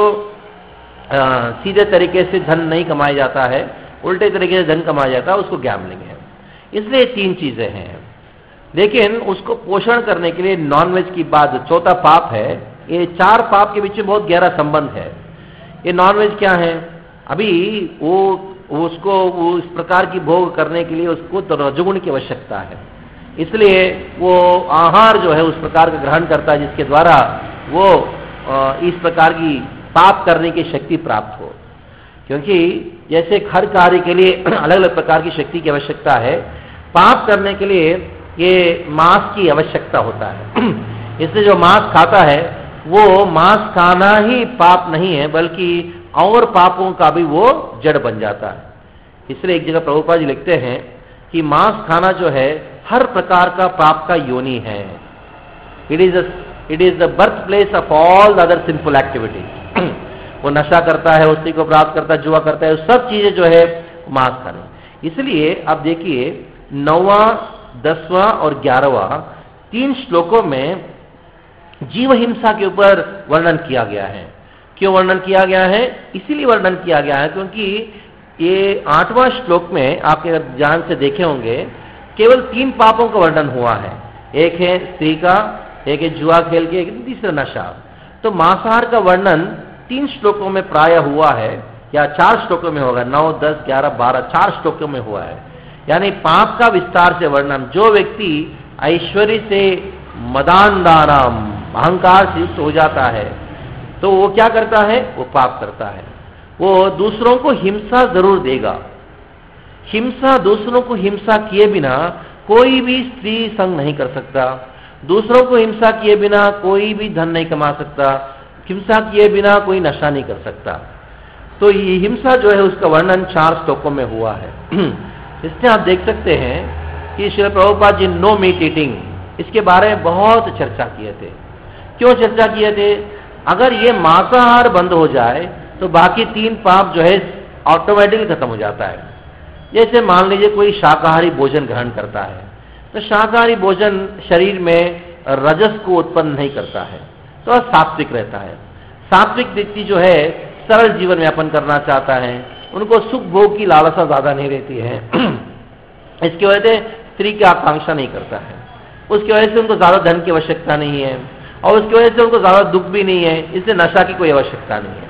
आ, सीधे तरीके से धन नहीं कमाया जाता है, उल्टे तरीके से धन कमाया जाता है, उसको गैम्बलिंग है। इसलिए तीन चीजें हैं। लेकिन उसको पोषण करने के लिए नॉनवेज की बात, चौथा पाप है। ये चार पाप के बीच में बहुत गहरा संबंध है। ये नॉनवेज क्या है? अभी वो उसको वो इस प्रकार की भोग करने के लिए उसको तो रजोगुण की आवश्यकता है। इसलिए वो आहार जो है उस प्रकार का ग्रहण करता है जिसके द्वारा वो इस प्रकार की पाप करने की शक्ति प्राप्त हो। क्योंकि जैसे हर कार्य के लिए अलग अलग प्रकार की शक्ति की आवश्यकता है, पाप करने के लिए ये मांस की आवश्यकता होता है। इसलिए जो मांस खाता है वो मांस खाना ही पाप नहीं है, बल्कि और पापों का भी वो जड़ बन जाता है। इसलिए एक जगह प्रभुपाद जी लिखते हैं कि मांस खाना जो है हर प्रकार का पाप का योनि है। It is it is the birth place of all the other sinful activities. वो नशा करता है, उसी को प्राप्त करता है, जुआ करता है, सब चीजें जो है मांस खाने। इसलिए अब देखिए, नौवां, दसवां और ग्यारहवां तीन श्लोकों में जीव हिंसा के ऊपर वर्णन किया गया है। क्यों वर्णन किया गया है? इसीलिए वर्णन किया गया है क्योंकि ये आठवां श्लोक में आपके ध्यान से देखे होंगे केवल तीन पापों का वर्णन हुआ है। एक है स्त्री का, एक है जुआ खेल के, एक तीसरा नशा। तो मांसाहार का वर्णन तीन श्लोकों में प्राय हुआ है, या चार श्लोकों में होगा। नौ, दस, ग्यारह, बारह, चार श्लोकों में हुआ है। यानी पाप का विस्तार से वर्णन। जो व्यक्ति ऐश्वर्य से मदानदाराम अहंकार से युक्त हो जाता है तो वो क्या करता है? वो पाप करता है। वो दूसरों को हिंसा जरूर देगा। हिंसा, दूसरों को हिंसा किए बिना कोई भी स्त्री संग नहीं कर सकता। दूसरों को हिंसा किए बिना कोई भी धन नहीं कमा सकता। हिंसा किए बिना कोई नशा नहीं कर सकता। तो ये हिंसा जो है उसका वर्णन चार श्लोकों में हुआ है। इसमें आप देख सकते हैं कि Shri Prabhupada ji no meat eating, इसके बारे में बहुत चर्चा किए थे। क्यों चर्चा किए थे? अगर ये मांसाहार बंद हो जाए तो बाकी तीन पाप जो है ऑटोमेटिकली खत्म हो जाता है। जैसे मान लीजिए कोई शाकाहारी भोजन ग्रहण करता है तो शाकाहारी भोजन शरीर में रजस को उत्पन्न नहीं करता है, तो सात्विक रहता है। सात्विक व्यक्ति जो है सरल जीवन यापन करना चाहता है, उनको सुख भोग की लालसा ज्यादा नहीं रहती है। इसकी वजह से स्त्री की आकांक्षा नहीं करता है, उसकी वजह से उनको ज्यादा धन की आवश्यकता नहीं है, और उसकी वजह से उनको ज्यादा दुख भी नहीं है, इससे नशा की कोई आवश्यकता नहीं है।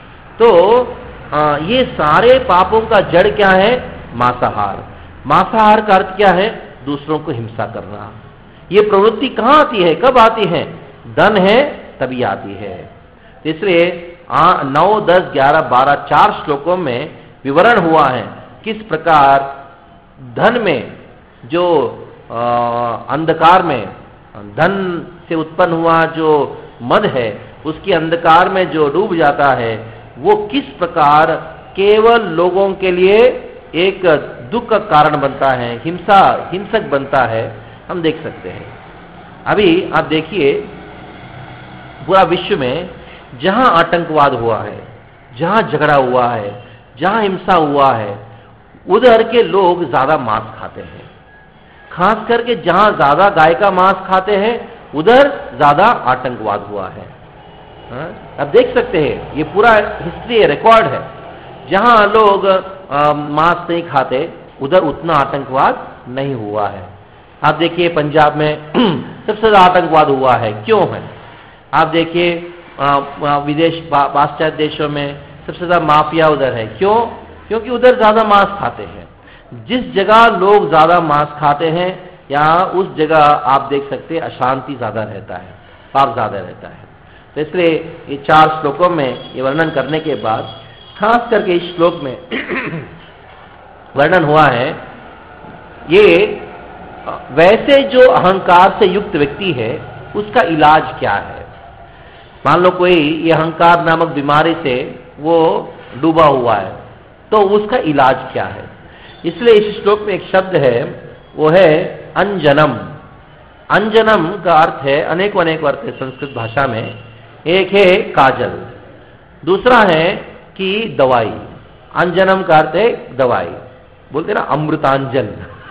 तो आ, ये सारे पापों का जड़ क्या है? मांसाहार। मांसाहार का अर्थ क्या है? दूसरों को हिंसा करना। ये प्रवृत्ति कहां आती है, कब आती है? धन है तभी आती है। इसलिए नौ दस ग्यारह बारह चार श्लोकों में विवरण हुआ है किस प्रकार धन में जो आ, अंधकार में धन से उत्पन्न हुआ जो मद है उसकी अंधकार में जो डूब जाता है वो किस प्रकार केवल लोगों के लिए एक दुख का कारण बनता है, हिंसा हिंसक बनता है, हम देख सकते हैं। अभी आप देखिए पूरा विश्व में जहां आतंकवाद हुआ है, जहां झगड़ा हुआ है, जहां हिंसा हुआ है, उधर के लोग ज्यादा मांस खाते हैं। खास करके जहां ज्यादा गाय का मांस खाते हैं उधर ज्यादा आतंकवाद हुआ है। हाँ? आप देख सकते हैं ये पूरा हिस्ट्री रिकॉर्ड है। जहां लोग मांस नहीं खाते उधर उतना आतंकवाद नहीं हुआ है। आप देखिए पंजाब में सबसे ज्यादा आतंकवाद हुआ है, क्यों है? आप देखिए विदेश पाश्चात्य देशों में सबसे ज्यादा माफिया उधर है, क्यों? क्योंकि उधर ज्यादा मांस खाते हैं। जिस जगह लोग ज्यादा मांस खाते हैं यहाँ उस जगह आप देख सकते हैं अशांति ज्यादा रहता है, पाप ज्यादा रहता है। तो इसलिए ये चार श्लोकों में ये वर्णन करने के बाद खास करके इस श्लोक में वर्णन हुआ है ये वैसे जो अहंकार से युक्त व्यक्ति है उसका इलाज क्या है। मान लो कोई ये अहंकार नामक बीमारी से वो डूबा हुआ है तो उसका इलाज क्या है। इसलिए इस श्लोक में एक शब्द है वो है अंजनम। अंजनम का अर्थ है अनेक अनेक अर्थ है संस्कृत भाषा में। एक है काजल, दूसरा है कि दवाई। अंजनम का अर्थ है दवाई, बोलते ना अमृतांजन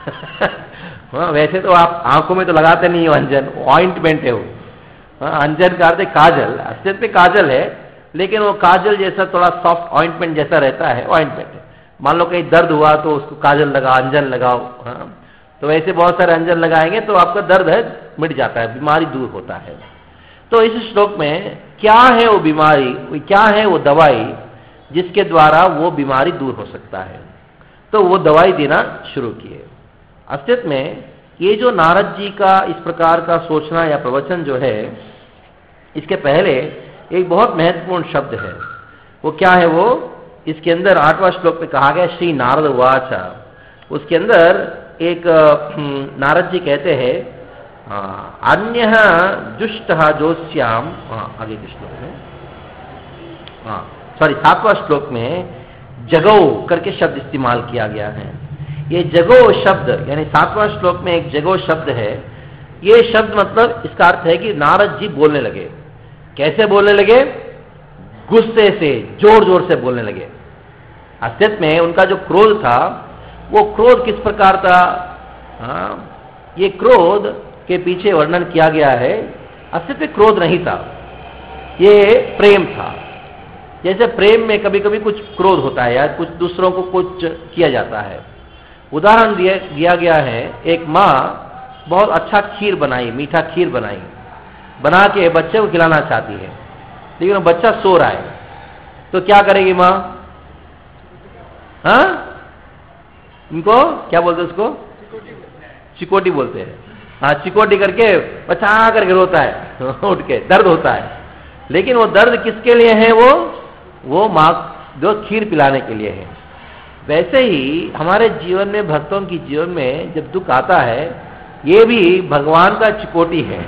हाँ, वैसे तो आप आंखों में तो लगाते नहीं हो अंजन, ऑइंटमेंट है वो। हाँ, अंजन का अर्थ है काजल, अस्तित्व में काजल है लेकिन वो काजल जैसा थोड़ा सॉफ्ट ऑइंटमेंट जैसा रहता है, ऑइंटमेंट है। मान लो कहीं दर्द हुआ तो उसको काजल लगाओ, अंजन लगाओ। हाँ, तो वैसे बहुत सारे अंजन लगाएंगे तो आपका दर्द है मिट जाता है, बीमारी दूर होता है। तो इस श्लोक में क्या है वो बीमारी, क्या है वो दवाई जिसके द्वारा वो बीमारी दूर हो सकता है, तो वो दवाई देना शुरू किए। अस्तित्व में ये जो नारद जी का इस प्रकार का सोचना या प्रवचन जो है, इसके पहले एक बहुत महत्वपूर्ण शब्द है। वो क्या है? वो इसके अंदर आठवां श्लोक में कहा गया श्री नारद वाचा। उसके अंदर एक नारद जी कहते हैं अन्य दुष्ट जोश्याम, आगे के श्लोक में, हाँ सॉरी सातवां श्लोक में जगो करके शब्द इस्तेमाल किया गया है। ये जगो शब्द यानी सातवां श्लोक में एक जगो शब्द है। ये शब्द मतलब इसका अर्थ है कि नारद जी बोलने लगे। कैसे बोलने लगे? गुस्से से, जोर जोर से बोलने लगे। अस्तित्व में उनका जो क्रोध था वो क्रोध किस प्रकार था? हाँ, ये क्रोध के पीछे वर्णन किया गया है। अस्तित्व में क्रोध नहीं था, ये प्रेम था। जैसे प्रेम में कभी कभी कुछ क्रोध होता है या कुछ दूसरों को कुछ किया जाता है। उदाहरण दिया, दिया गया है, एक माँ बहुत अच्छा खीर बनाई, मीठा खीर बनाई, बना के बच्चे को खिलाना चाहती है, लेकिन वो बच्चा सो रहा है, तो क्या करेगी माँ? हाँ, इनको क्या बोलते हैं? उसको चिकोटी बोलते हैं। हाँ, चिकोटी करके बच्चा आ करके रोता है उठ के, दर्द होता है। लेकिन वो दर्द किसके लिए है? वो वो माँ जो खीर पिलाने के लिए है। वैसे ही हमारे जीवन में, भक्तों की जीवन में जब दुख आता है, ये भी भगवान का चिकोटी है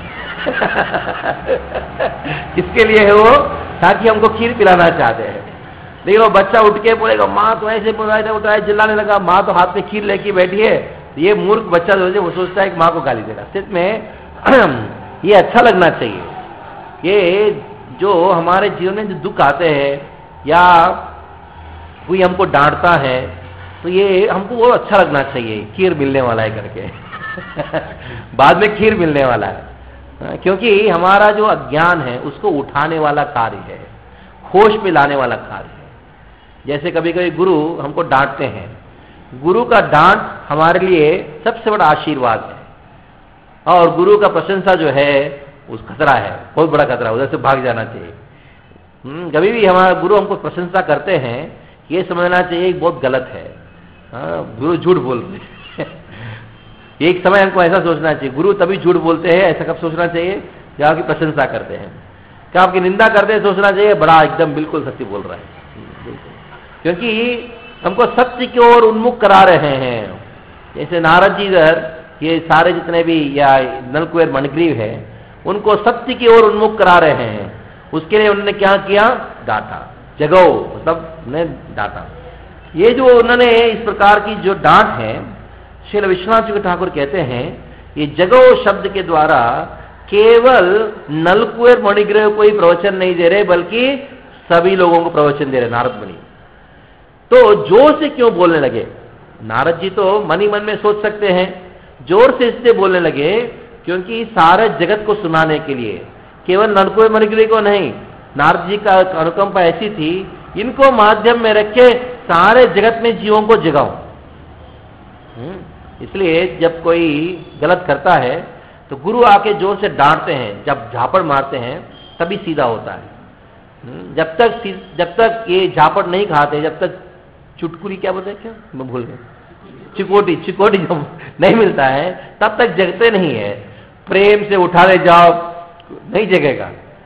किसके लिए है वो? ताकि हमको खीर पिलाना चाहते हैं। लेकिन वो बच्चा उठ के बोलेगा माँ तो ऐसे बोला उठाया, चिल्लाने लगा, माँ तो हाथ में खीर लेके बैठी है। ये मूर्ख बच्चा जो है वो सोचता है कि माँ को गाली देगा। सच में ये अच्छा लगना चाहिए। ये जो हमारे जीवन में जो दुख आते हैं या कोई हमको डांटता है तो ये हमको वो अच्छा लगना चाहिए, खीर मिलने वाला है करके बाद में खीर मिलने वाला है, क्योंकि हमारा जो अज्ञान है उसको उठाने वाला कार्य है, होश में लाने वाला कार्य है। जैसे कभी कभी गुरु हमको डांटते हैं, गुरु का डांट हमारे लिए सबसे बड़ा आशीर्वाद है। और गुरु का प्रशंसा जो है उस खतरा है, बहुत बड़ा खतरा, उधर से भाग जाना चाहिए। कभी भी हमारा गुरु हमको प्रशंसा करते हैं, ये समझना चाहिए बहुत गलत है। हाँ, गुरु झूठ बोल रहे हैं एक समय हमको ऐसा सोचना चाहिए, गुरु तभी झूठ बोलते हैं, ऐसा कब सोचना चाहिए जहाँ की प्रशंसा करते हैं। क्या आपकी निंदा करते सोचना चाहिए बड़ा एकदम बिल्कुल सत्य बोल रहा है, क्योंकि हमको सत्य की ओर उन्मुख करा रहे हैं। जैसे नारद जी इधर ये सारे जितने भी या नलकुबेर मणिग्रीव है उनको सत्य की ओर उन्मुख करा रहे हैं। उसके लिए उन्होंने क्या किया, डांटा, जगो मतलब उन्हें डांटा। ये जो उन्होंने इस प्रकार की जो डांट है, श्रील विश्वनाथ जी ठाकुर कहते हैं ये जगो शब्द के द्वारा केवल नलकुबेर मणिग्रीव को ही प्रवचन नहीं दे रहे बल्कि सभी लोगों को प्रवचन दे रहे नारद मुनि। तो जोर से क्यों बोलने लगे? नारद जी तो मन ही मन में सोच सकते हैं, जोर से इसलिए बोलने लगे क्योंकि सारे जगत को सुनाने के लिए, केवल नलकुबेर मणिग्रीव को नहीं, नारद जी का अनुकंपा ऐसी थी इनको माध्यम में रख के सारे जगत में जीवों को जगाओ। इसलिए जब कोई गलत करता है तो गुरु आके जोर से डांटते हैं, जब झापड़ मारते हैं तभी सीधा होता है। जब तक जब तक ये झापड़ नहीं खाते, जब तक चुटकुली क्या बोलते हैं, क्या मैं भूल गया, चिकोटी चिकोटी जब नहीं मिलता है तब तक जगते नहीं है। प्रेम से उठा ले जाओ नहीं जगेगा।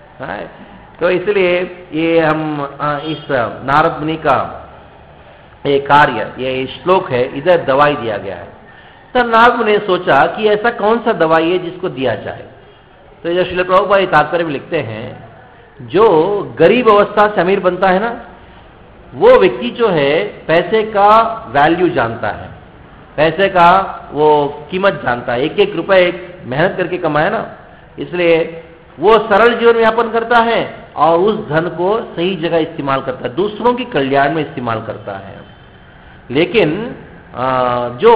तो इसलिए ये हम इस नारद मुनि का ये कार्य, ये श्लोक है, इधर दवाई दिया गया है। तब नारद मुनि ने सोचा कि ऐसा कौन सा दवाई है जिसको दिया जाए। तो ये श्रील प्रभुपाद तात्पर्य में लिखते हैं, जो गरीब अवस्था से अमीर बनता है ना, वो व्यक्ति जो है पैसे का वैल्यू जानता है, पैसे का वो कीमत जानता है, एक एक रुपए मेहनत करके कमाए ना, इसलिए वो सरल जीवन यापन करता है और उस धन को सही जगह इस्तेमाल करता है, दूसरों की कल्याण में इस्तेमाल करता है। लेकिन जो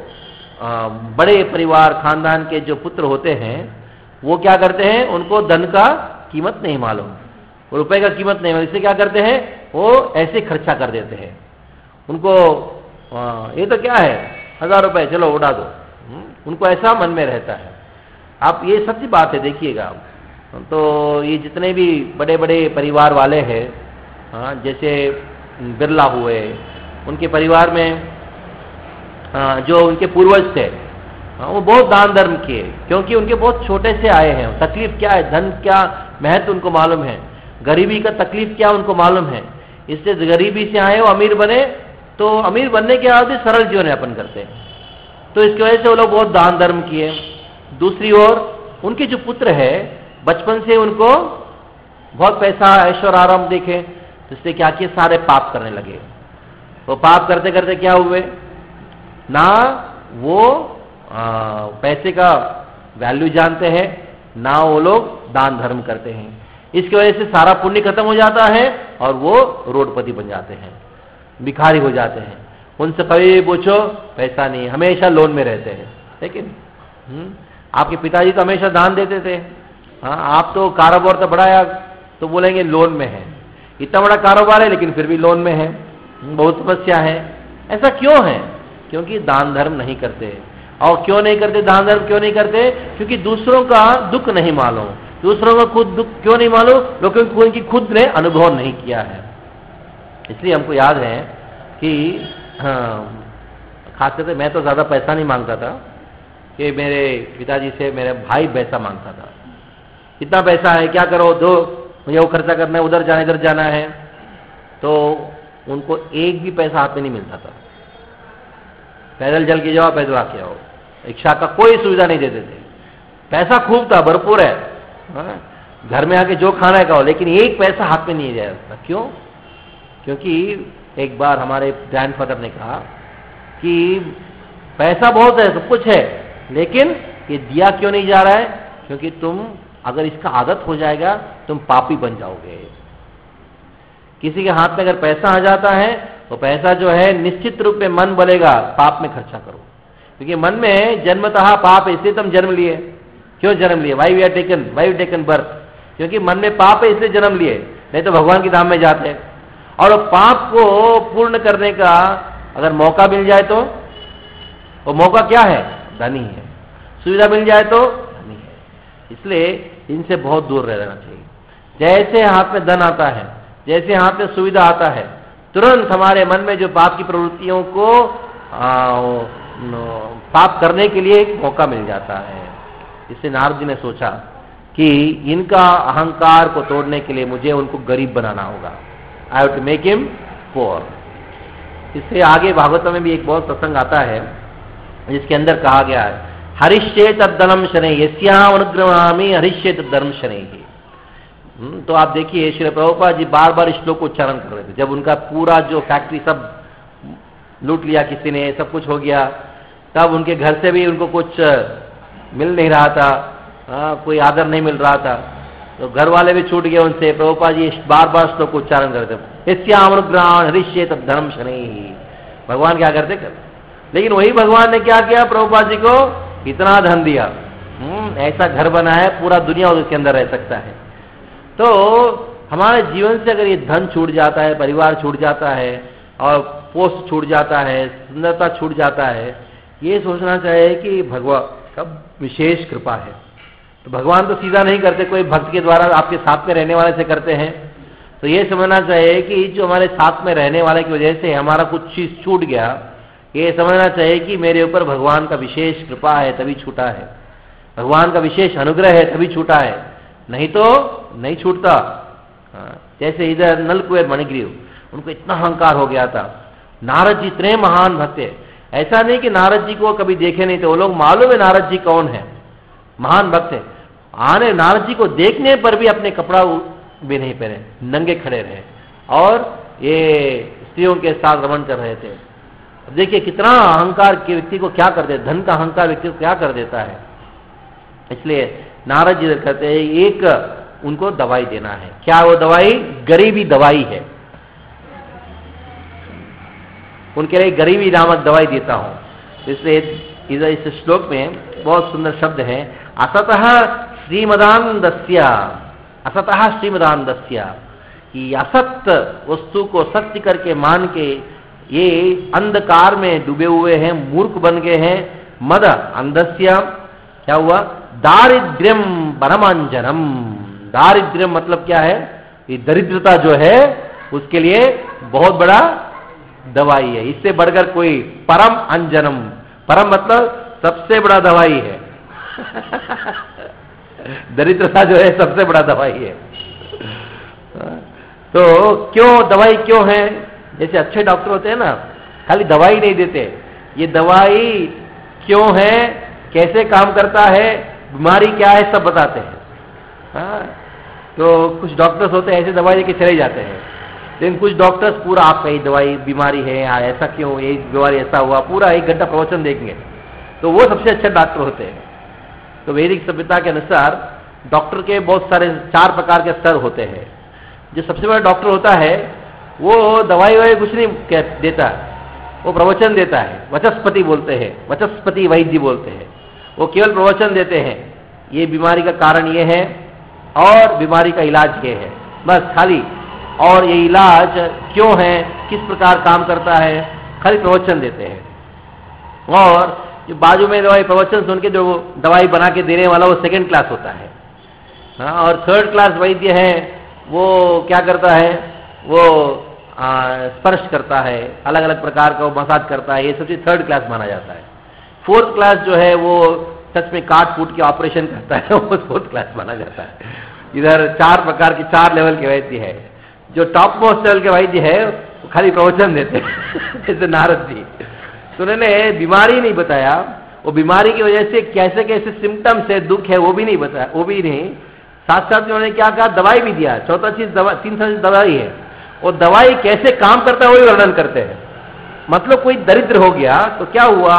बड़े परिवार खानदान के जो पुत्र होते हैं वो क्या करते हैं, उनको धन का कीमत नहीं मालूम, रुपए का कीमत नहीं मालूम, इससे क्या करते हैं वो ऐसे खर्चा कर देते हैं। उनको ये तो क्या है हजार रुपए चलो उड़ा दो, उनको ऐसा मन में रहता है। आप ये सच्ची बात है, देखिएगा तो ये जितने भी बड़े बड़े परिवार वाले हैं, हाँ जैसे बिरला हुए, उनके परिवार में जो उनके पूर्वज थे वो बहुत दान धर्म किए, क्योंकि उनके बहुत छोटे से आए हैं। तकलीफ क्या है, धन क्या महत्व उनको मालूम है, गरीबी का तकलीफ क्या उनको मालूम है, इससे गरीबी से आए वो अमीर बने, तो अमीर बनने के बाद सरल जीवन यापन करते हैं, तो इसकी वजह से वो लोग बहुत दान धर्म किए। दूसरी ओर उनके जो पुत्र है बचपन से उनको बहुत पैसा ऐश्वर्य आराम देखे, तो इससे क्या किए सारे पाप करने लगे। वो पाप करते करते क्या हुए, ना वो आ, पैसे का वैल्यू जानते हैं, ना वो लोग दान धर्म करते हैं। इसकी वजह से सारा पुण्य खत्म हो जाता है और वो रोडपति बन जाते हैं, भिखारी हो जाते हैं। उनसे कभी पूछो पैसा नहीं, हमेशा लोन में रहते हैं। लेकिन आपके पिताजी तो हमेशा दान देते थे, हाँ आप तो कारोबार तो बढ़ाया तो बोलेंगे लोन में है, इतना बड़ा कारोबार है लेकिन फिर भी लोन में है, बहुत समस्या है। ऐसा क्यों है? क्योंकि दान धर्म नहीं करते। और क्यों नहीं करते दान धर्म, क्यों नहीं करते? क्योंकि दूसरों का दुख नहीं मालूम, दूसरों का खुद दुख क्यों नहीं मालूम, क्योंकि उनकी खुद ने अनुभव नहीं किया है। इसलिए हमको याद है कि हाँ, खास करके मैं तो ज्यादा पैसा नहीं मांगता था, कि मेरे पिताजी से मेरे भाई पैसा मांगता था, कितना पैसा है क्या करो दो, मुझे वो खर्चा करना है, उधर जाना इधर जाना है, तो उनको एक भी पैसा हाथ में नहीं मिलता था। पैदल चल के जाओ, पैदल आके आओ, रिक्शा का कोई सुविधा नहीं देते थे। पैसा खूब था, भरपूर है, हाँ? घर में आके जो खाना है खाओ, लेकिन एक पैसा हाथ में नहीं जाता। क्यों? क्योंकि एक बार हमारे ग्रैंडफादर ने कहा कि पैसा बहुत है, सब कुछ है, लेकिन ये दिया क्यों नहीं जा रहा है? क्योंकि तुम अगर इसका आदत हो जाएगा तुम पापी बन जाओगे। किसी के हाथ में अगर पैसा आ जाता है तो पैसा जो है निश्चित रूप में मन बोलेगा पाप में खर्चा करो, क्योंकि मन में जन्मतः पाप है, इसलिए तुम जन्म लिए। क्यों जन्म लिए? Why we are taken why we taken birth, क्योंकि मन में पाप है इसलिए जन्म लिए, नहीं तो भगवान की धाम में जाते। और पाप को पूर्ण करने का अगर मौका मिल जाए तो वो मौका क्या है? धन ही है। सुविधा मिल जाए तो धन ही है। इसलिए इनसे बहुत दूर रहना चाहिए। जैसे हाथ में धन आता है, जैसे हाथ में सुविधा आता है, तुरंत हमारे मन में जो पाप की प्रवृत्तियों को आ, पाप करने के लिए एक मौका मिल जाता है। इससे नारद जी ने सोचा कि इनका अहंकार को तोड़ने के लिए मुझे उनको गरीब बनाना होगा। I have to make him poor. इससे आगे भागवतम में भी एक बहुत प्रसंग आता है जिसके अंदर कहा गया है, हरिष्ये तद्धनम शनै यस्याम अनुग्रहामि हरिष्ये तद्धनम शनै। तो आप देखिए श्री प्रभुपाद जी बार बार श्लोक को उच्चारण कर रहे थे। जब उनका पूरा जो फैक्ट्री सब लूट लिया किसी ने, सब कुछ हो गया, तब उनके घर से भी उनको कुछ मिल नहीं रहा था, आ, कोई आदर नहीं मिल रहा था, तो घर वाले भी छूट गए उनसे। प्रभुपाद जी बार बार श्लोक को उच्चारण करते थे, यस्याम अनुग्रहामि हरिष्ये तद्धनम शनै। भगवान क्या करते कर, लेकिन वही भगवान ने क्या किया, प्रभुपाद जी को इतना धन दिया, ऐसा घर बनाया पूरा दुनिया उसके अंदर रह सकता है। तो हमारे जीवन से अगर ये धन छूट जाता है, परिवार छूट जाता है, और पोस्ट छूट जाता है, सुंदरता छूट जाता है, ये सोचना चाहिए कि भगवान का विशेष कृपा है। तो भगवान तो सीधा नहीं करते, कोई भक्त के द्वारा आपके साथ में रहने वाले से करते हैं। तो ये समझना चाहिए कि जो हमारे साथ में रहने वाले की वजह से हमारा कुछ चीज छूट गया, ये समझना चाहिए कि मेरे ऊपर भगवान का विशेष कृपा है तभी छूटा है, भगवान का विशेष अनुग्रह है तभी छूटा है, नहीं तो नहीं छूटता। जैसे इधर नलकुबेर मणिग्रीव, उनको इतना अहंकार हो गया था। नारद जी इतने महान भक्त है, ऐसा नहीं कि नारद जी को कभी देखे नहीं थे, वो लोग मालूम है नारद जी कौन है, महान भक्त है। आने नारद जी को देखने पर भी अपने कपड़ा भी नहीं पहने, नंगे खड़े रहे, और ये स्त्रियों के साथ रमण कर रहे थे। देखिए कितना अहंकार के व्यक्ति को क्या कर देता, धन का अहंकार व्यक्ति को क्या कर देता है। इसलिए नारद जी कहते हैं एक उनको दवाई देना है। क्या वो दवाई? गरीबी दवाई है। उनके लिए गरीबी नामक दवाई देता हूं। इसलिए इधर इस श्लोक में बहुत सुंदर शब्द है, असतः श्रीमदानंदस्य, असतः श्रीमदानंदस्य, कि असत वस्तु को सत्य करके मान के ये अंधकार में डूबे हुए हैं, मूर्ख बन गए हैं। मद अंधस्य क्या हुआ? दारिद्र्यम परमांजनम। दारिद्र्यम मतलब क्या है? ये दरिद्रता जो है उसके लिए बहुत बड़ा दवाई है। इससे बढ़कर कोई परम अंजनम, परम मतलब सबसे बड़ा दवाई है। दरिद्रता जो है सबसे बड़ा दवाई है। तो क्यों दवाई क्यों है? जैसे अच्छे डॉक्टर होते हैं ना, खाली दवाई नहीं देते, ये दवाई क्यों है, कैसे काम करता है, बीमारी क्या है, सब बताते हैं। हाँ, तो कुछ डॉक्टर्स होते हैं ऐसे दवाई लेके चले जाते हैं, लेकिन कुछ डॉक्टर्स पूरा आपका ये दवाई बीमारी है, ऐसा क्यों, ये बीमारी ऐसा हुआ, पूरा एक घंटा प्रवचन देंगे, तो वो सबसे अच्छे डॉक्टर होते हैं। तो वैदिक सभ्यता के अनुसार डॉक्टर के बहुत सारे चार प्रकार के स्तर होते हैं। जो सबसे बड़ा डॉक्टर होता है वो दवाई वाई कुछ नहीं देता, वो प्रवचन देता है, वचस्पति बोलते हैं, वचस्पति वैद्य बोलते हैं। वो केवल प्रवचन देते हैं, ये बीमारी का कारण ये है और बीमारी का इलाज ये है, बस खाली। और ये इलाज क्यों है, किस प्रकार काम करता है, खाली प्रवचन देते हैं। और जो बाजू में दवाई प्रवचन सुन के जो दवाई बना के देने वाला वो सेकेंड क्लास होता है। हाँ, और थर्ड क्लास वैद्य है, वो क्या करता है, वो स्पर्श करता है, अलग अलग प्रकार का वो मसाज करता है, ये सब चीज थर्ड क्लास माना जाता है। फोर्थ क्लास जो है वो सच में काट फूट के ऑपरेशन करता है, वो फोर्थ क्लास माना जाता है। इधर चार प्रकार के, चार लेवल के वैद्य है। जो टॉप मोस्ट लेवल के वैद्य है वो खाली प्रवचन देते हैं, जैसे नारद जी। तो उन्होंने बीमारी नहीं बताया, वो बीमारी की वजह से कैसे कैसे सिम्टम्स है, दुख है, वो भी नहीं बताया, वो भी नहीं। साथ साथ उन्होंने क्या कहा, दवाई भी दिया। चौथा चीज दवा, तीन चीज दवाई है, और दवाई कैसे काम करता है वही वर्णन करते हैं। मतलब कोई दरिद्र हो गया तो क्या हुआ,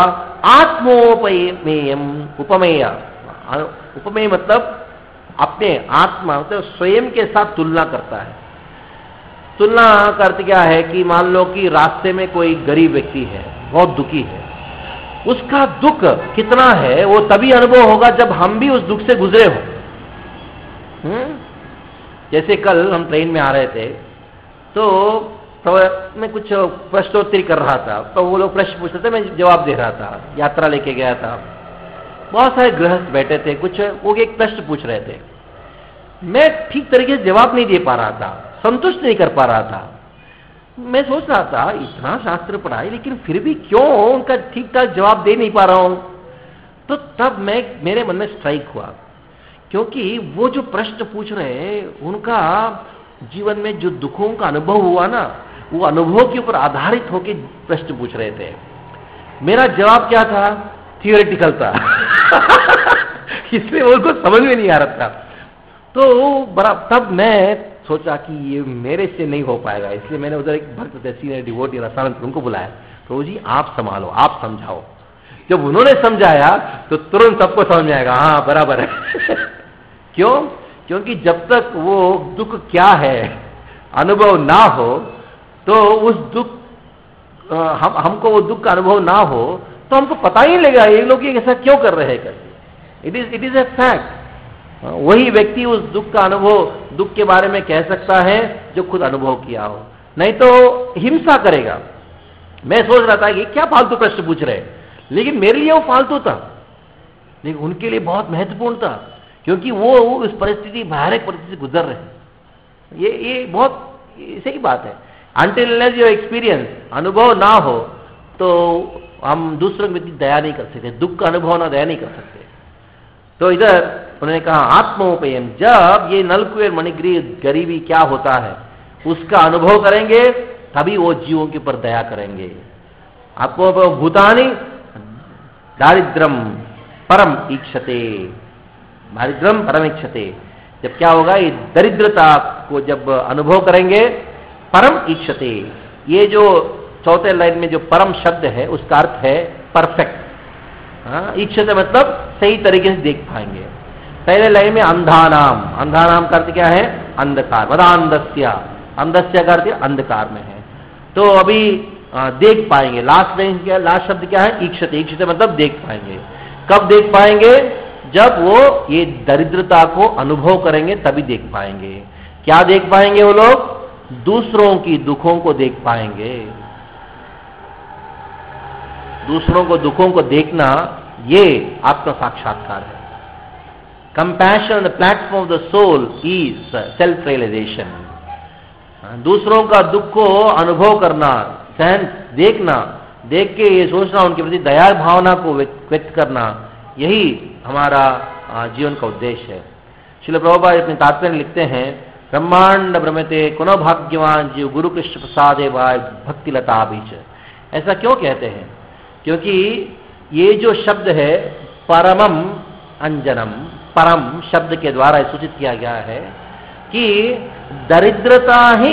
आत्मोपमेयम, उपमेय, उपमेय मतलब अपने आत्मा मतलब स्वयं के साथ तुलना करता है। तुलना करते क्या है कि मान लो कि रास्ते में कोई गरीब व्यक्ति है, बहुत दुखी है, उसका दुख कितना है वो तभी अनुभव होगा जब हम भी उस दुख से गुजरे हो। हम्म जैसे कल हम ट्रेन में आ रहे थे तो मैं कुछ प्रश्नोत्तरी कर रहा था, तो वो लोग प्रश्न पूछ रहे थे, मैं जवाब दे रहा था, यात्रा लेके गया था। बहुत सारे गृहस्थ बैठे थे, कुछ वो एक प्रश्न पूछ रहे थे, मैं ठीक तरीके से जवाब नहीं दे पा रहा था, संतुष्ट नहीं कर पा रहा था। मैं सोच रहा था इतना शास्त्र पढ़ाई लेकिन फिर भी क्यों उनका ठीक ठाक जवाब दे नहीं पा रहा हूं। तो तब मैं मेरे मन में स्ट्राइक हुआ, क्योंकि वो जो प्रश्न पूछ रहे हैं उनका जीवन में जो दुखों का अनुभव हुआ ना, वो अनुभव के ऊपर आधारित होकर प्रश्न पूछ रहे थे। मेरा जवाब क्या था? थियोरेटिकल था। इसलिए उनको समझ में नहीं आ रहा था। तो बड़ा तब मैं सोचा कि ये मेरे से नहीं हो पाएगा, इसलिए मैंने उधर एक भक्त थे सीनियर डिवोटी रसानंद, उनको बुलाया। प्रभु जी आप संभालो, आप समझाओ। जब उन्होंने समझाया तो तुरंत सबको समझ में आएगा, हाँ बराबर है। क्यों? क्योंकि जब तक वो दुख क्या है अनुभव ना हो, तो उस दुख हम हमको वो दुख का अनुभव ना हो तो हमको पता ही नहीं लगेगा ये लोग ये ऐसा क्यों कर रहे हैं करके। It is it is a fact. वही व्यक्ति उस दुख का अनुभव, दुख के बारे में कह सकता है जो खुद अनुभव किया हो, नहीं तो हिंसा करेगा। मैं सोच रहा था कि क्या फालतू प्रश्न पूछ रहे हैं, लेकिन मेरे लिए वो फालतू था, लेकिन उनके लिए बहुत महत्वपूर्ण था, क्योंकि वो उस परिस्थिति, भयानक परिस्थिति से गुजर रहे हैं। ये ये बहुत सही बात है। अनटिल योर एक्सपीरियंस, अनुभव ना हो तो हम दूसरों के प्रति दया नहीं कर सकते, दुख का अनुभव ना दया नहीं कर सकते। तो इधर उन्होंने कहा आत्मोपयम, जब ये नलकुएं मणिग्रीव गरीबी क्या होता है उसका अनुभव करेंगे तभी वो जीवों के ऊपर दया करेंगे। आपको भूतानी दारिद्रम परम ईक्षते, दारिद्रम परम ईक्षते, जब क्या होगा, ये दरिद्रता को जब अनुभव करेंगे, परम ईक्षते, ये जो चौथे लाइन में जो परम शब्द है उसका अर्थ है परफेक्ट। हाँ, ईक्षते मतलब सही तरीके से देख पाएंगे। पहले लाइन में अंधानाम, अंधानाम का अर्थ क्या है? अंधकार, मदांधस्य, अंधस्य का अर्थ अंधकार में है। तो अभी आ, देख पाएंगे। लास्ट लाइन क्या, लास्ट शब्द क्या है? ईक्षते, ईक्षते मतलब देख पाएंगे। कब देख पाएंगे? जब वो ये दरिद्रता को अनुभव करेंगे तभी देख पाएंगे। क्या देख पाएंगे वो लोग? दूसरों की दुखों को देख पाएंगे। दूसरों को दुखों को देखना ये आत्म साक्षात्कार है। Compassion, the platform of the soul is self realization. दूसरों का दुख को अनुभव करना, सहन, देखना, देख के ये सोचना, उनके प्रति दया भावना को व्यक्त करना, यही हमारा जीवन का उद्देश्य है। श्रील प्रभुपाद अपने तात्पर्य लिखते हैं, ब्रह्मांड ब्रह्मते कोनो भाग्यवान जीव गुरु कृष्ण प्रसादे भाई भक्ति लता बीच। ऐसा क्यों कहते हैं? क्योंकि ये जो शब्द है परमम अंजनम, परम शब्द के द्वारा सूचित किया गया है कि दरिद्रता ही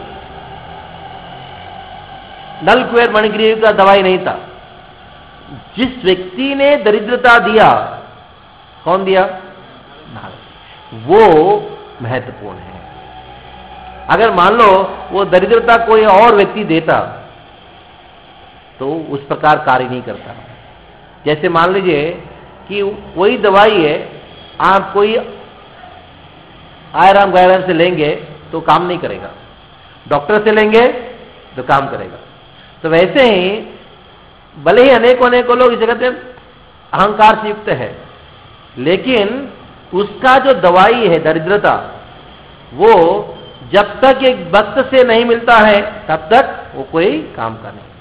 नलकुएं मणिग्रीव का दवाई नहीं था। जिस व्यक्ति ने दरिद्रता दिया, कौन दिया? वो महत्वपूर्ण है। अगर मान लो वो दरिद्रता कोई और व्यक्ति देता तो उस प्रकार कार्य नहीं करता। जैसे मान लीजिए कि वही दवाई है, आप कोई आयराम गैराम से लेंगे तो काम नहीं करेगा, डॉक्टर से लेंगे तो काम करेगा। तो वैसे ही भले ही अनेकों अनेकों लोग इस जगत में अहंकार से युक्त है, लेकिन उसका जो दवाई है दरिद्रता, वो जब तक एक भक्त से नहीं मिलता है तब तक वो कोई काम का नहीं।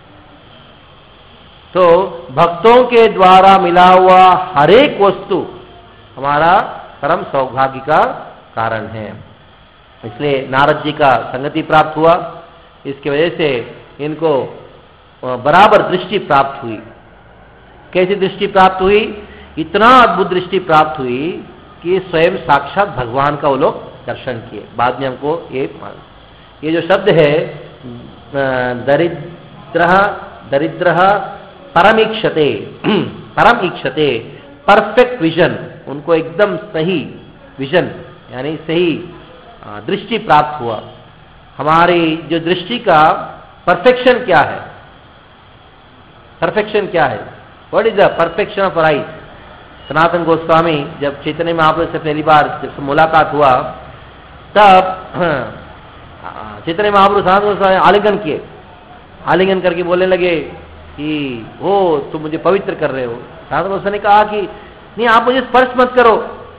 तो भक्तों के द्वारा मिला हुआ हर एक वस्तु हमारा परम सौभाग्य का कारण है। इसलिए नारद जी का संगति प्राप्त हुआ, इसकी वजह से इनको बराबर दृष्टि प्राप्त हुई। कैसी दृष्टि प्राप्त हुई? इतना अद्भुत दृष्टि प्राप्त हुई कि स्वयं साक्षात भगवान का वो लोग दर्शन किए। बाद में हमको ये ये जो शब्द है दरिद्र दरिद्र परमीक्षते, परम ईक्षते, परफेक्ट विजन, उनको एकदम सही विजन यानी सही दृष्टि प्राप्त हुआ। हमारी जो दृष्टि का परफेक्शन क्या है? परफेक्शन क्या है? What is the perfection of eyes? Sanatana Goswami जब चैतन्य महाप्रभु से पहली बार जब मुलाकात हुआ तब चैतन्य महाप्रभु सनातन गोस्वामी आलिंगन किए, आलिंगन करके बोलने लगे कि वो तुम मुझे पवित्र कर रहे हो। सनातन गोस्वामी ने कहा कि नहीं, आप मुझे स्पर्श मत करो,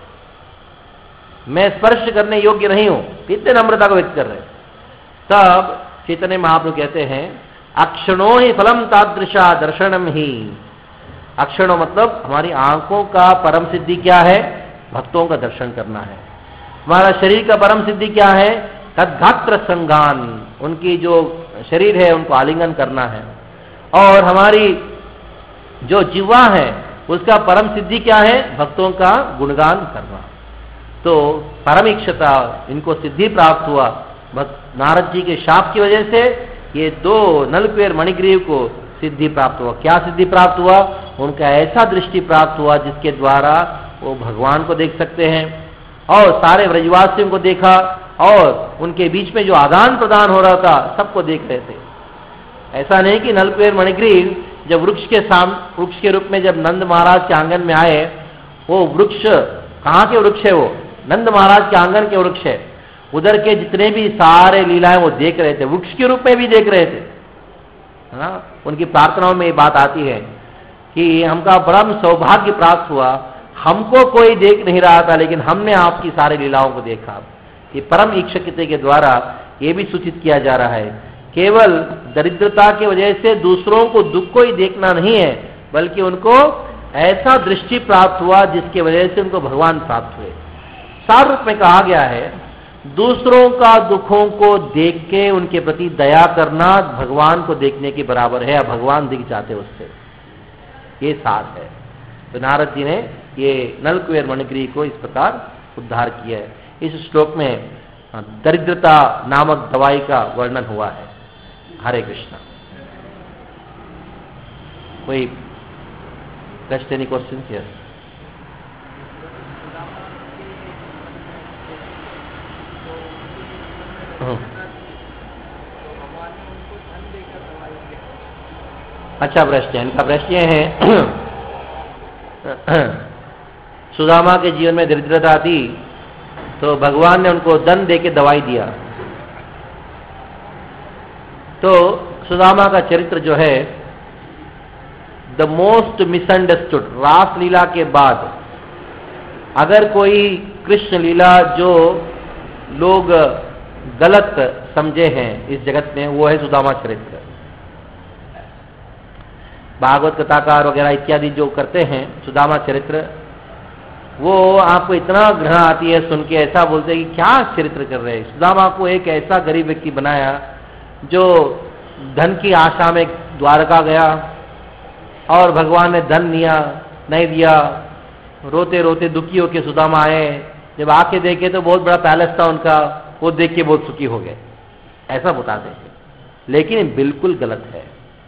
मैं स्पर्श करने योग्य नहीं हूं। कितने नम्रता को व्यक्त कर रहे हैं। तब चैतन्य महाप्रभु कहते हैं अक्षणों ही फलम तादृशा दर्शनम ही। अक्षणों मतलब हमारी आंखों का परम सिद्धि क्या है? भक्तों का दर्शन करना है। हमारा शरीर का परम सिद्धि क्या है? तद्गात्र संगान, उनकी जो शरीर है उनको आलिंगन करना है। और हमारी जो जिह्वा है उसका परम सिद्धि क्या है? भक्तों का गुणगान करना। तो परमीक्षता, इनको सिद्धि प्राप्त हुआ नारद जी के शाप की वजह से। ये दो नलकुबेर मणिग्रीव को सिद्धि प्राप्त हुआ। क्या सिद्धि प्राप्त हुआ? उनका ऐसा दृष्टि प्राप्त हुआ जिसके द्वारा वो भगवान को देख सकते हैं और सारे ब्रजवासियों को देखा और उनके बीच में जो आदान प्रदान हो रहा था सबको देख रहे थे। ऐसा नहीं कि नलकुबेर मणिग्रीव जब वृक्ष के साम वृक्ष के रूप में जब नंद महाराज के आंगन में आए, वो वृक्ष कहाँ के वृक्ष है? वो नंद महाराज के आंगन के वृक्ष है। उधर के जितने भी सारे लीलाएं वो देख रहे थे, वृक्ष के रूप में भी देख रहे थे। हाँ, उनकी प्रार्थनाओं में ये बात आती है कि हमका परम सौभाग्य प्राप्त हुआ, हमको कोई देख नहीं रहा था लेकिन हमने आपकी सारी लीलाओं को देखा। ये परम ईक्षकिते के द्वारा ये भी सूचित किया जा रहा है, केवल दरिद्रता की वजह से दूसरों को दुख को ही देखना नहीं है, बल्कि उनको ऐसा दृष्टि प्राप्त हुआ जिसके वजह से उनको भगवान प्राप्त हुए। सार रूप में कहा गया है, दूसरों का दुखों को देख के उनके प्रति दया करना भगवान को देखने के बराबर है, या भगवान दिख जाते उससे। ये सार है। तो नारद जी ने ये नलकुबेर मणिग्रीव को इस प्रकार उद्धार किया है। इस श्लोक में दरिद्रता नामक दवाई का वर्णन हुआ है। हरे कृष्णा। कोई प्रश्न, एनी क्वेश्चन हियर? अच्छा प्रश्न है इनका। प्रश्न ये है, सुदामा के जीवन में दरिद्रता थी तो भगवान ने उनको धन देके दवाई दिया। तो सुदामा का चरित्र जो है द मोस्ट मिसअंडरस्टूड, रास लीला के बाद अगर कोई कृष्ण लीला जो लोग गलत समझे हैं इस जगत में, वो है सुदामा चरित्र। भागवत कथाकार वगैरह इत्यादि जो करते हैं सुदामा चरित्र, वो आपको इतना घृणा आती है सुन के, ऐसा बोलते हैं कि क्या चरित्र कर रहे हैं। सुदामा को एक ऐसा गरीब व्यक्ति बनाया जो धन की आशा में द्वारका गया और भगवान ने धन दिया नहीं दिया, रोते रोते दुखी होके सुदामा आए। जब आके देखे तो बहुत बड़ा पैलेस था उनका, वो देख के बहुत सुखी हो गए, ऐसा बताते हैं। लेकिन बिल्कुल गलत है।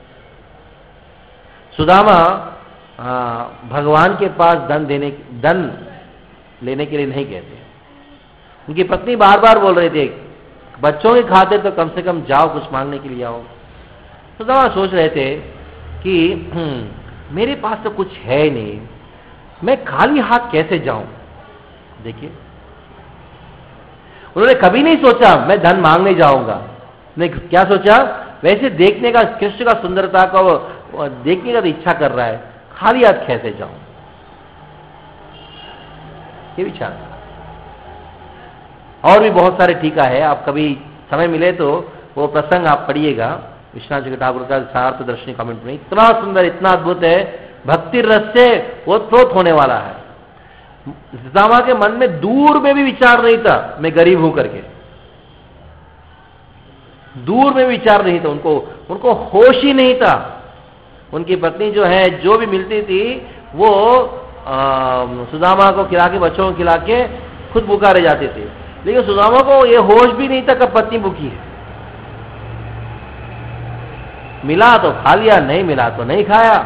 सुदामा भगवान के पास धन देने धन लेने के लिए नहीं गए थे। उनकी पत्नी बार बार बोल रहे थे, बच्चों के खाते तो कम से कम जाओ, कुछ मांगने के लिए आओ। सुदामा सोच रहे थे कि मेरे पास तो कुछ है ही नहीं, मैं खाली हाथ कैसे जाऊं। देखिए, उन्होंने कभी नहीं सोचा मैं धन मांगने जाऊंगा। नहीं, क्या सोचा? वैसे देखने का, कृष्ण का सुंदरता का देखने का तो इच्छा कर रहा है, खाली हाथ कैसे जाऊं, ये विचार। और भी बहुत सारे टीका है, आप कभी समय मिले तो वो प्रसंग आप पढ़िएगा। विश्वनाथ जी ठाकुर का सार्थ दर्शनी कमेंट में इतना सुंदर, इतना अद्भुत है, भक्ति रस से ओतप्रोत होने वाला है। सुदामा के मन में दूर में भी विचार नहीं था मैं गरीब हूं करके, दूर में विचार नहीं था। उनको उनको होश ही नहीं था। उनकी पत्नी जो है, जो भी मिलती थी वो सुदामा को खिला के, बच्चों को खिला के खुद भूखा रह जाते थे। लेकिन सुदामा को ये होश भी नहीं था कब पत्नी भूखी है। मिला तो खा लिया, नहीं मिला तो नहीं खाया।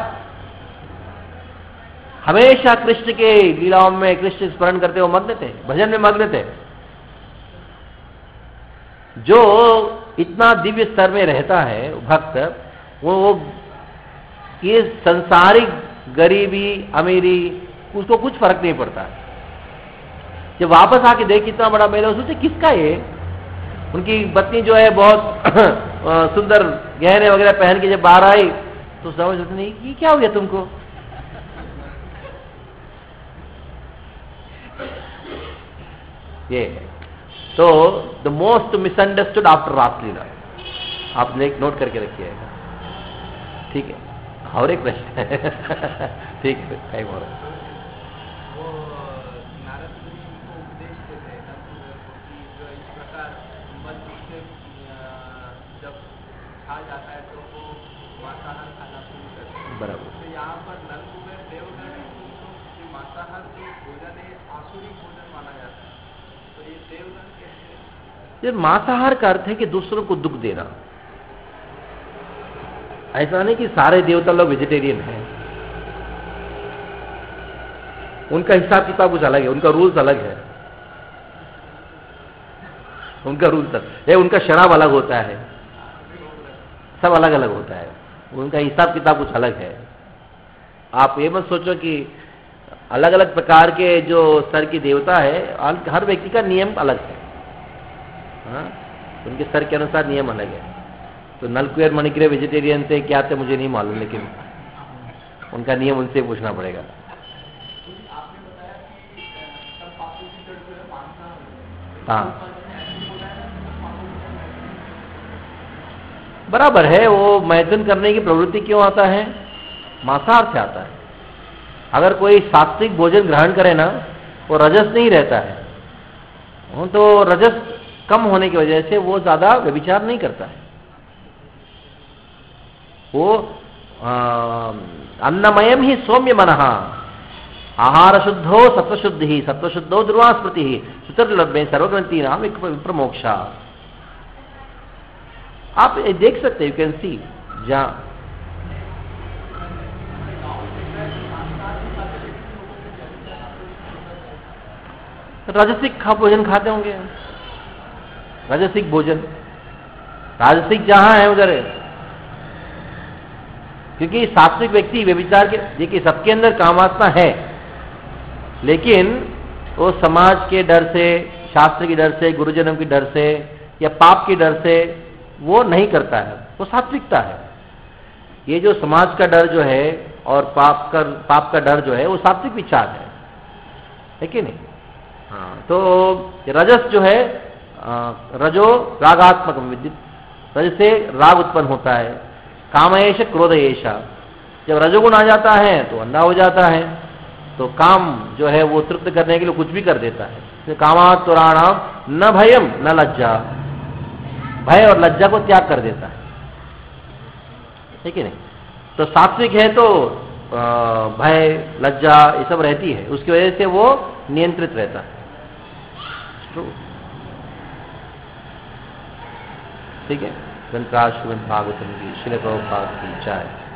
हमेशा कृष्ण के लीलाओं में, कृष्ण स्मरण करते हुए मग्न थे, भजन में मग्न थे। जो इतना दिव्य स्तर में रहता है भक्त, वो, वो ये संसारिक गरीबी अमीरी उसको कुछ फर्क नहीं पड़ता। जब वापस आके देख कितना बड़ा मेला, सोचे किसका ये। उनकी पत्नी जो है बहुत सुंदर गहने वगैरह पहन के जब बाहर आई तो समझ नहीं कि क्या हो गया तुमको। ये तो the most misunderstood after raslila, आप नोट करके रखिएगा, ठीक है। और एक प्रश्न है ठीक है, टाइम हो रहा है। मल उससे जब खा जाता है तो वो मांसाहार खाना शुरू करते हैं। बराबर। तो यहाँ पर नल कुबेर देवगण तो मांसाहार जो भोजन है आसुरी भोजन माना जाता है, तो ये देवगण कैसे? ये मांसाहार का अर्थ है कि दूसरों को दुख देना। ऐसा नहीं कि सारे देवता लोग वेजिटेरियन हैं, उनका हिसाब किताब कुछ अलग है, उनका रूल्स अलग है, उनका रूल्स है, उनका शराब अलग होता है, सब अलग अलग होता है, उनका हिसाब किताब कुछ अलग है। आप ये मत सोचो कि अलग अलग प्रकार के जो स्तर की देवता है, हर व्यक्ति का नियम अलग है। हाँ? उनके स्तर के अनुसार नियम अलग है। तो नलकुएर मणिग्रह वेजिटेरियन थे क्या थे मुझे नहीं मालूम, लेकिन उनका नियम उनसे पूछना पड़ेगा। हाँ बराबर है, वो मैथुन करने की प्रवृत्ति क्यों आता है? मांसाहार से आता है। अगर कोई सात्विक भोजन ग्रहण करे ना, वो रजस नहीं रहता है, तो रजस कम होने की वजह से वो ज्यादा व्यभिचार नहीं करता है। वो अन्नमयम ही सौम्य मनः, आहार शुद्धो सत्वशुद्धि ही, सत्वशुद्धो ध्रुवा स्मृति ही, चतुर्लभ्य सर्वग्रंथि नाम विप्रमोक्षा। आप देख सकते हैं, यू कैन सी, जहां राजसिक खा भोजन खाते होंगे, राजसिक भोजन, राजसिक जहां है उधर, क्योंकि सात्विक व्यक्ति व्यभिचार के, देखिए सबके अंदर कामात्मा है, लेकिन वो समाज के डर से, शास्त्र के डर से, गुरुजनों के डर से या पाप के डर से वो नहीं करता है, वो सात्विकता है। ये जो समाज का डर जो है और पाप का पाप का डर जो है वो सात्विक विचार है, है कि नहीं? हाँ, तो रजस जो है रजो रागात्मक विद्युत, रज से राग उत्पन्न होता है, कामयेश क्रोधयेश। जब रजोगुण आ जाता है तो अंधा हो जाता है, तो काम जो है वो तृप्त करने के लिए कुछ भी कर देता है। तो कामातुराणाम न भयम न लज्जा, भय और लज्जा को त्याग कर देता है, ठीक है नहीं? तो सात्विक है तो भय लज्जा ये सब रहती है, उसकी वजह से वो नियंत्रित रहता है। ठीक है, ग्रंथराज श्रीमद् भागवतम की श्रील प्रभुपाद की जय।